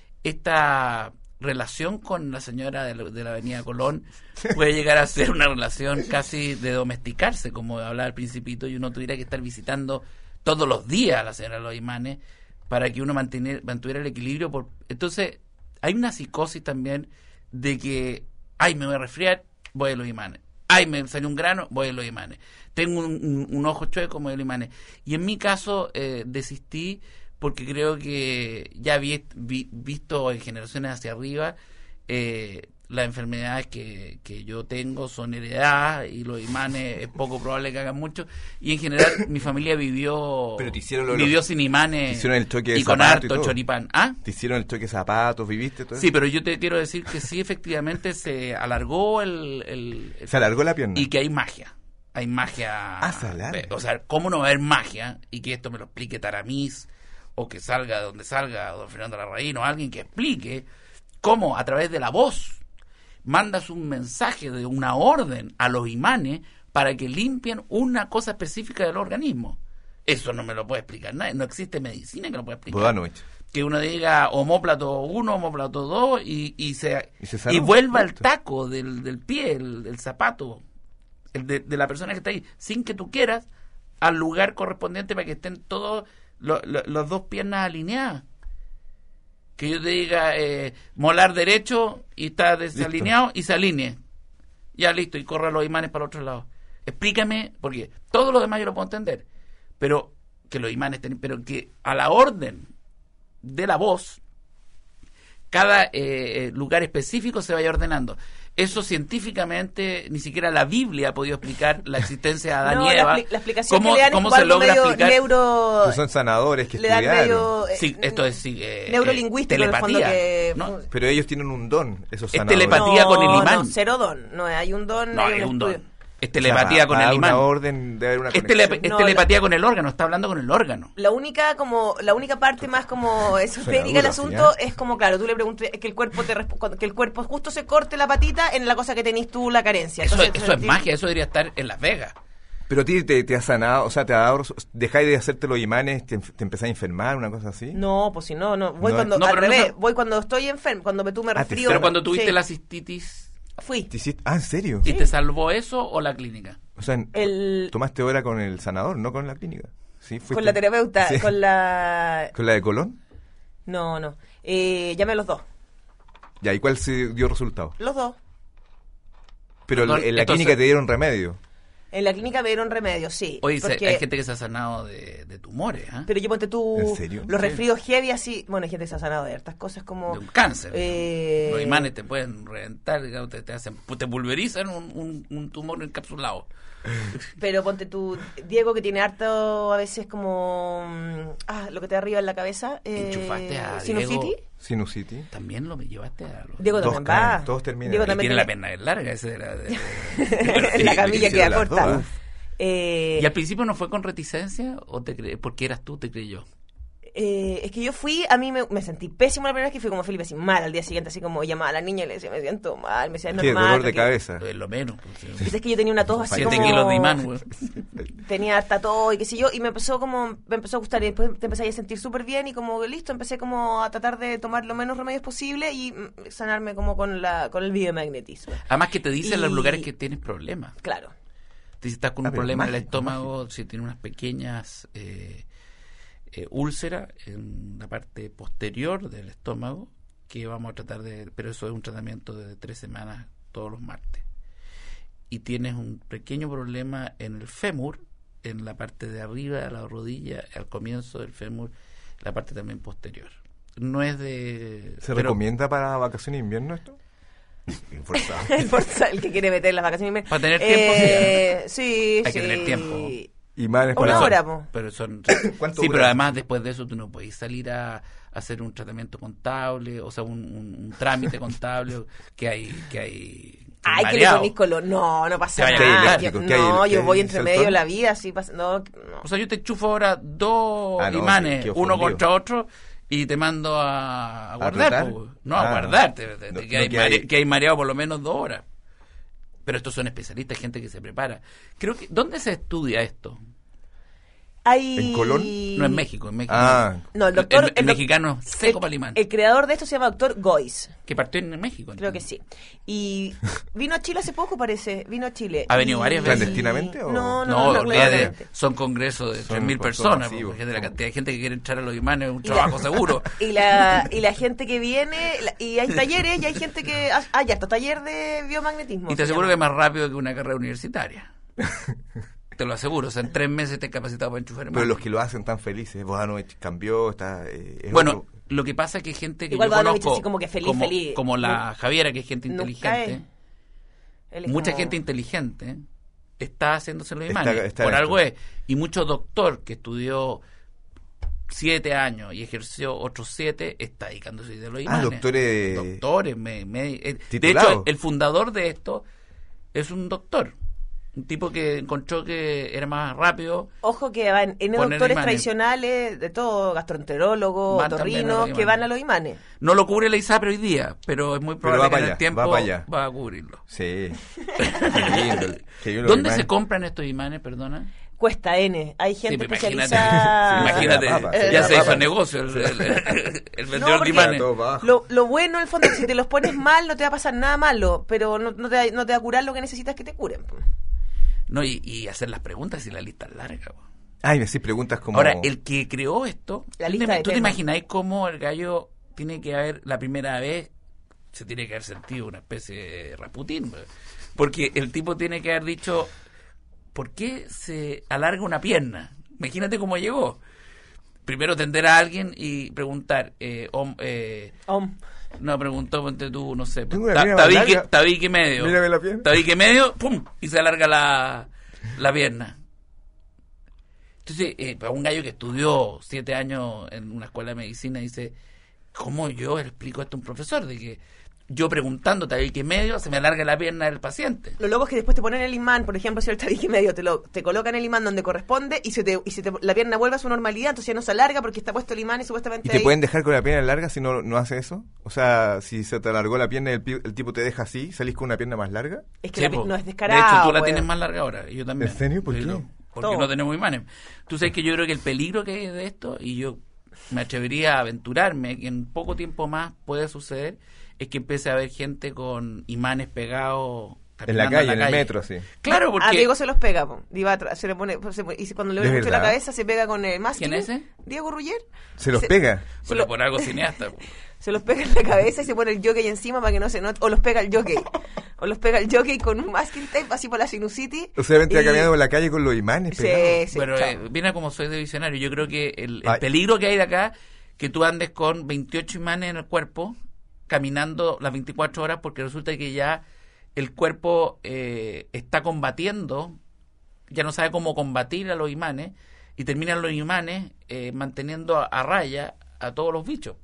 esta relación con la señora de la, de la Avenida Colón puede llegar a ser una relación casi de domesticarse, como hablaba al principito, y uno tuviera que estar visitando todos los días a la señora de los imanes para que uno mantener, mantuviera el equilibrio. Por... Entonces, hay una psicosis también de que, ay, me voy a resfriar, voy a los imanes. Ay, me salió un grano, voy a los imanes. Tengo un, un, un ojo chueco, voy a los imanes. Y en mi caso, eh, desistí porque creo que ya vi, vi, visto en generaciones hacia arriba, eh, las enfermedades que, que yo tengo son heredadas y los imanes es poco probable que hagan mucho. Y en general, mi familia vivió Pero te hicieron lo, vivió lo, sin imanes te hicieron el choque de y con zapato y harto todo. choripán. ¿Ah? Te hicieron el choque de zapatos, ¿viviste todo eso? Sí, pero yo te quiero decir que sí, efectivamente se alargó el... el, el Se alargó la pierna. y que hay magia. Hay magia. Ah, se alarga. O sea, ¿cómo no va a haber magia? Y que esto me lo explique Taramis, o que salga de donde salga don Fernando Larraín, o alguien que explique cómo a través de la voz mandas un mensaje de una orden a los imanes para que limpien una cosa específica del organismo. Eso no me lo puede explicar nadie. No existe medicina que lo pueda explicar. Bodanovich. Que uno diga omóplato uno, omóplato dos y, y se Y, se y sanó. vuelva el taco del, del pie, el, el zapato el de, de la persona que está ahí, sin que tú quieras, al lugar correspondiente para que estén todos lo, lo, los dos piernas alineadas. Que yo te diga eh, molar derecho y está desalineado y se alinee. Ya listo, y corra los imanes para el otro lado. Explícame, porque todo lo demás yo lo puedo entender, pero que los imanes estén, pero que a la orden de la voz cada eh, lugar específico se vaya ordenando. Eso científicamente ni siquiera la Biblia ha podido explicar la existencia de Adán No, y la, Eva. expli- la explicación ¿Cómo, que le dan cómo es se algo logra medio explicar? neuro... Pues son sanadores que le dan estudiaron. medio... eh, Sí, esto es sí, eh, neurolingüístico eh, en el fondo telepatía, que... ¿no? Pero ellos tienen un don, esos Es sanadores. telepatía con el imán. No, cero don. No, hay un don. No, hay es un estudio. don. Es telepatía O sea, con para el una imán. orden debe haber una Es, conexión. tele- es No, telepatía con el órgano, está hablando con el órgano. La única como la única parte más como esotérica duro, del asunto es como, claro, tú le preguntas que el cuerpo te resp- cuando- que el cuerpo justo se corte la patita en la cosa que tenés tú la carencia. Eso, Entonces, eso es sentir- magia, eso debería estar en Las Vegas. Pero a ti te, te ha sanado, o sea, te ha dado, dejáis de hacerte los imanes, te, te empezás a enfermar, una cosa así. No, pues si no, no. Voy No, cuando no, al pero no revés, se- voy cuando estoy enfermo, cuando me, tú me Ah, te- resfrío. Pero cuando tuviste Sí, la cistitis, fui. ¿Te hiciste- Ah, ¿en serio? ¿y te salvó eso o la clínica? O sea, en- El- tomaste hora con el sanador, no con la clínica. Sí, fuiste- Con la terapeuta, Sí. con la ¿Con la de Colón? No, no. Eh, llamé a los dos. Ya, ¿y cuál se dio resultado? Los dos. Pero Perdón, en la entonces- clínica te dieron remedio. En la clínica me dieron remedio, sí. Oye, se- porque- hay gente que se ha sanado de, de tumores, ¿ah? Pero yo ponte tú ¿En serio? los Sí. resfríos heavy así, bueno, hay gente que se ha sanado de hartas cosas como De un cáncer. Eh, Los imanes te pueden reventar, digamos, te, te hacen, te pulverizan un, un, un tumor encapsulado. pero ponte tú Diego que tiene harto a veces como mm, ah, lo que te da arriba en la cabeza, eh, Enchufaste a sinusitis. Diego. Sinusitis. También lo llevaste a los... Diego Todos también va. caen, todos terminan. Diego Y Y también tiene la tiene- pierna larga, ese era de- la camilla hicieron queda las corta. dos. Eh, ¿Y al principio no fue con reticencia o te cre... porque eras tú, te creyó? eh, es que yo fui, a mí me, me sentí pésimo la primera vez que fui como Felipe, así mal al día siguiente, así como llamaba a la niña y le decía, me siento mal, me decía, es ¿Qué? normal. Dolor de porque- cabeza. Es lo menos. Pues, sí. Es que yo tenía una tos así Siete como... kilos de imán, güey. Tenía harta tos y qué sé yo, y me empezó como, me empezó a gustar y después te empecé a sentir súper bien y como listo, empecé como a tratar de tomar lo menos remedios posible y mm, sanarme como con la con el biomagnetismo. Además que te dicen los Y- lugares que tienes problemas. Claro. Si estás con Ah, un pero problema en el mágico, estómago, si tienes unas pequeñas eh, eh, úlceras en la parte posterior del estómago, que vamos a tratar de... Pero eso es un tratamiento de tres semanas todos los martes. Y tienes un pequeño problema en el fémur, en la parte de arriba de la rodilla, al comienzo del fémur, la parte también posterior. No es de... ¿Se pero- recomienda para vacaciones de invierno esto? Forzado. el, porza- el que quiere meter las vacaciones. Para tener tiempo, Eh, sí, Hay que sí. tener tiempo. Imanes Una para- hora, po. Pero son ¿Cuánto sí, dura? pero además después de eso tú no podés salir a, a hacer un tratamiento contable, o sea, un, un- un trámite contable que hay que hay Ay, que le mareado. ponís color. No, no pasa Te vaya nada. a Yo- eléctrico, ¿qué hay? no, ¿Qué yo hay? voy entre medio de ¿Saltón? la vida, así pasa. No, no. O sea, yo te enchufo ahora dos Ah, no, imanes, qué- qué uno ofendido. contra otro, y te mando a, a guardar. retar? po. No, a Ah. guardarte. de- de- No, que, no hay que mare- hay- que hay mareado por lo menos dos horas. Pero estos son especialistas, gente que se prepara. Creo que, ¿dónde se estudia esto? Hay... ¿En Colón? No, en México. En México Ah. No, el doctor... El, el el doc- mexicano seco el- Palimán, El creador de esto se llama doctor Gois. que partió en México. Creo que sí. Y vino a Chile hace poco, parece. Vino a Chile. ¿Ha venido Y- varias veces? ¿Clandestinamente o? No, no, No, no, no, olvídate, clandestinamente. son congresos de Son tres mil por- son personas, masivos. porque de la Son- cantidad de gente que quiere entrar a los imanes es un Y la- trabajo seguro. Y la, y la gente que viene, la- y hay talleres, y hay gente que... Ah, ya, está taller de biomagnetismo. Y te se aseguro que llama. es más rápido que una carrera universitaria. Te lo aseguro, o sea, en tres meses te has capacitado para enchufar Pero imanes. los que lo hacen tan felices, Bodanovich cambió, está... eh, es Bueno, otro- lo que pasa es que hay gente que Igual yo Bodanovich conozco, así como que feliz, como, feliz. como la Nu- Javiera, que es gente nunca inteligente, es. Él es mucha como- gente inteligente está haciéndose los Está- imanes, está por en algo esto. es. Y mucho doctor que estudió siete años y ejerció otros siete está dedicándose a los imanes. doctores- Doctores, me- me- eh, de Titulados. hecho, el fundador de esto es un doctor. Un tipo que encontró que era más rápido. Ojo que van en Poner doctores imanes. tradicionales, de todo, gastroenterólogos, Van también a los otorrinos, que imanes. van a los imanes. No lo cubre la ISAPRE hoy día, pero es muy Pero probable va que para en el allá, tiempo va para allá. va a cubrirlo. Sí. Qué lindo, qué lindo ¿Dónde los se imanes. compran estos imanes, perdona? Cuesta N. Hay gente Sí, pues especializada. Imagínate, la papa, ya la se hizo papa. negocio el, el- el- el vendedor de porque- imanes. Todo para abajo. Lo, lo bueno, en el fondo, es que si te los pones mal, no te va a pasar nada malo, pero no, no, te, va- no te va a curar lo que necesitas que te curen. No, y, y hacer las preguntas y la lista es larga. po. Ay, me hacís preguntas como... Ahora, el que creó esto, La ¿tú, lista te, de tú te temas. imagináis cómo el gallo tiene que haber, la primera vez, se tiene que haber sentido una especie de Rasputín? po. Porque el tipo tiene que haber dicho, ¿por qué se alarga una pierna? Imagínate cómo llegó. Primero tender a alguien y preguntar, eh, om- eh, Om. no, preguntó, ponte tú, no sé, Tengo una ta- pierna más tabique, larga. tabique medio. Mírame la pierna. Tabique medio, pum, y se alarga la, la pierna. Entonces, eh, para un gallo que estudió siete años en una escuela de medicina, dice, ¿cómo yo le explico esto a un profesor? De que yo preguntando tabique medio, se me alarga la pierna del paciente. Lo loco es que después te ponen el imán, por ejemplo, si el tabique medio te lo te colocan el imán donde corresponde y se te, y se te, la pierna vuelve a su normalidad, entonces ya no se alarga porque está puesto el imán y supuestamente ¿Y te ahí- pueden dejar con la pierna larga si no, no hace eso? O sea, si se te alargó la pierna y el, pi- el tipo te deja así, ¿salís con una pierna más larga? Es que Sí, la pi- po. no es De descarado. hecho, tú la weón. tienes más larga ahora, y yo también. ¿En serio? ¿Por Sí, qué? no, porque Todo. no tenemos imanes. Tú sabes que yo creo que el peligro que hay de esto, y yo me atrevería a aventurarme, que en poco tiempo más puede suceder, es que empiece a haber gente con imanes pegados En la caminando calle, en el metro, sí. Claro, A porque... Diego se los pega, po. Diva atra- se le pone, se pone- y si cuando le ¿De duele mucho la verdad? cabeza se pega con el masking. ¿Quién es ese? Diego Ruggier. ¿Se los Se- pega? Se, Bueno, lo- por algo cineasta. po. se los pega en la cabeza y se pone el jockey encima para que no se note, o los pega el jockey. O los pega el jockey con un masking tape así por la sinusitis. O sea, vente y- caminando por la calle con los imanes pegados. Sí, sí, Pero chao. eh, viene como soy de visionario. Yo creo que el, el Ay. peligro que hay de acá, que tú andes con veintiocho imanes en el cuerpo, caminando las veinticuatro horas, porque resulta que ya el cuerpo eh, está combatiendo, ya no sabe cómo combatir a los imanes, y terminan los imanes eh, manteniendo a, a raya a todos los bichos.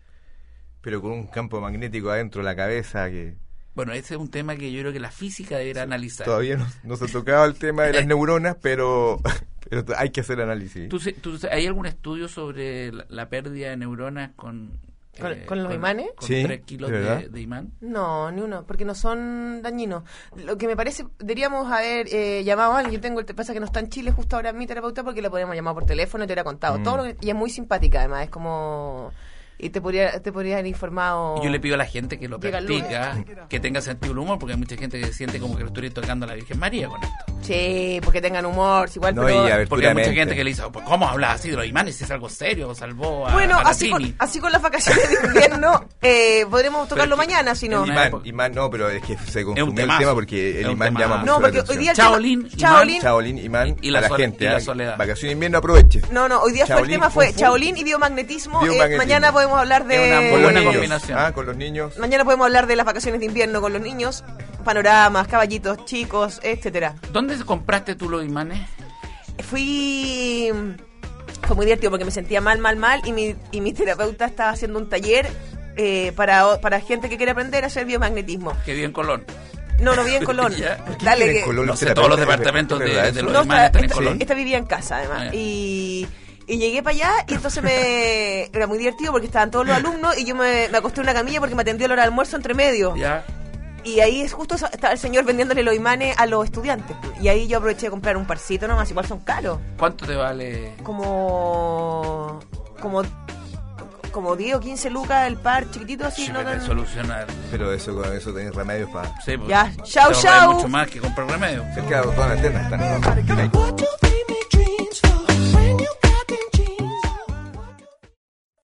Pero con un campo magnético adentro de la cabeza que... Bueno, ese es un tema que yo creo que la física deberá analizar. Todavía no, no se ha tocado el tema de las neuronas, pero, pero hay que hacer análisis. ¿Tú, se- tú se- ¿Hay algún estudio sobre la, la pérdida de neuronas con... ¿Con- con los imanes? Con Sí, tres kilos ¿de verdad? de, de imán. No, ni uno, porque no son dañinos. Lo que me parece, deberíamos haber eh, llamado a alguien. Yo tengo, el te pasa que no está en Chile justo ahora mi terapeuta porque le podríamos llamar por teléfono y te hubiera contado Mm. todo lo que- y es muy simpática además, es como y te podría te podría haber informado. Y yo le pido a la gente que lo Llega el practica, que tenga sentido del humor, porque hay mucha gente que siente como que lo estoy tocando a la Virgen María con esto. Sí, porque tengan humor, si igual No, pero y a ver, Porque hay mucha Puramente. gente que le dice, oh, pues, ¿cómo hablas así de los imanes? Si es algo serio, salvó a, bueno, a la así con, Trini. así con las vacaciones de invierno eh, podremos tocarlo Pero es que- mañana, si no. es una Imán, época. imán, no, pero es que se consumió el temazo. tema porque el Es un imán temazo. llama mucho No, la porque hoy atención. día el Chaolín, tema, Chaolín, Chaolín, imán, Y la a la sol- gente. y la ¿eh? soledad. Vacaciones de invierno, aproveche. No, no, hoy día fue el Shaolin, tema fue Kung Fu. Chaolín y biomagnetismo. Eh, Biomagnetismo. mañana podemos hablar de Es una muy Con los buena niños. combinación. Ah, con los niños. Mañana podemos hablar de las vacaciones de invierno con los niños, panoramas, caballitos, chicos, etcétera. ¿Dónde compraste tú los imanes? Fui fue muy divertido porque me sentía mal, mal, mal y mi y mi terapeuta estaba haciendo un taller eh, para para gente que quiere aprender a hacer biomagnetismo. Que vive en Colón. No, no vivía en Colón. Dale ¿En que... Colón? No sé, todos los departamentos de, de, de los no, imanes esta, están en esta, Colón. esta vivía en casa, además. Ah, y, y llegué para allá y entonces me... Era muy divertido porque estaban todos los alumnos y yo me, me acosté en una camilla porque me atendió la hora de almuerzo entre medio. Ya. Y ahí es justo estaba el señor vendiéndole los imanes a los estudiantes. Y ahí yo aproveché de comprar un parcito nomás, igual son caros. ¿Cuánto te vale? Como... Como... Como diez o quince lucas el par, chiquitito así. Sí, no pero tan... solucionar. Pero eso, con eso tenés remedios para... Sí, pues, Ya, te chau, ahorras chau. mucho más que comprar remedio. Cerca de la zona eterna están.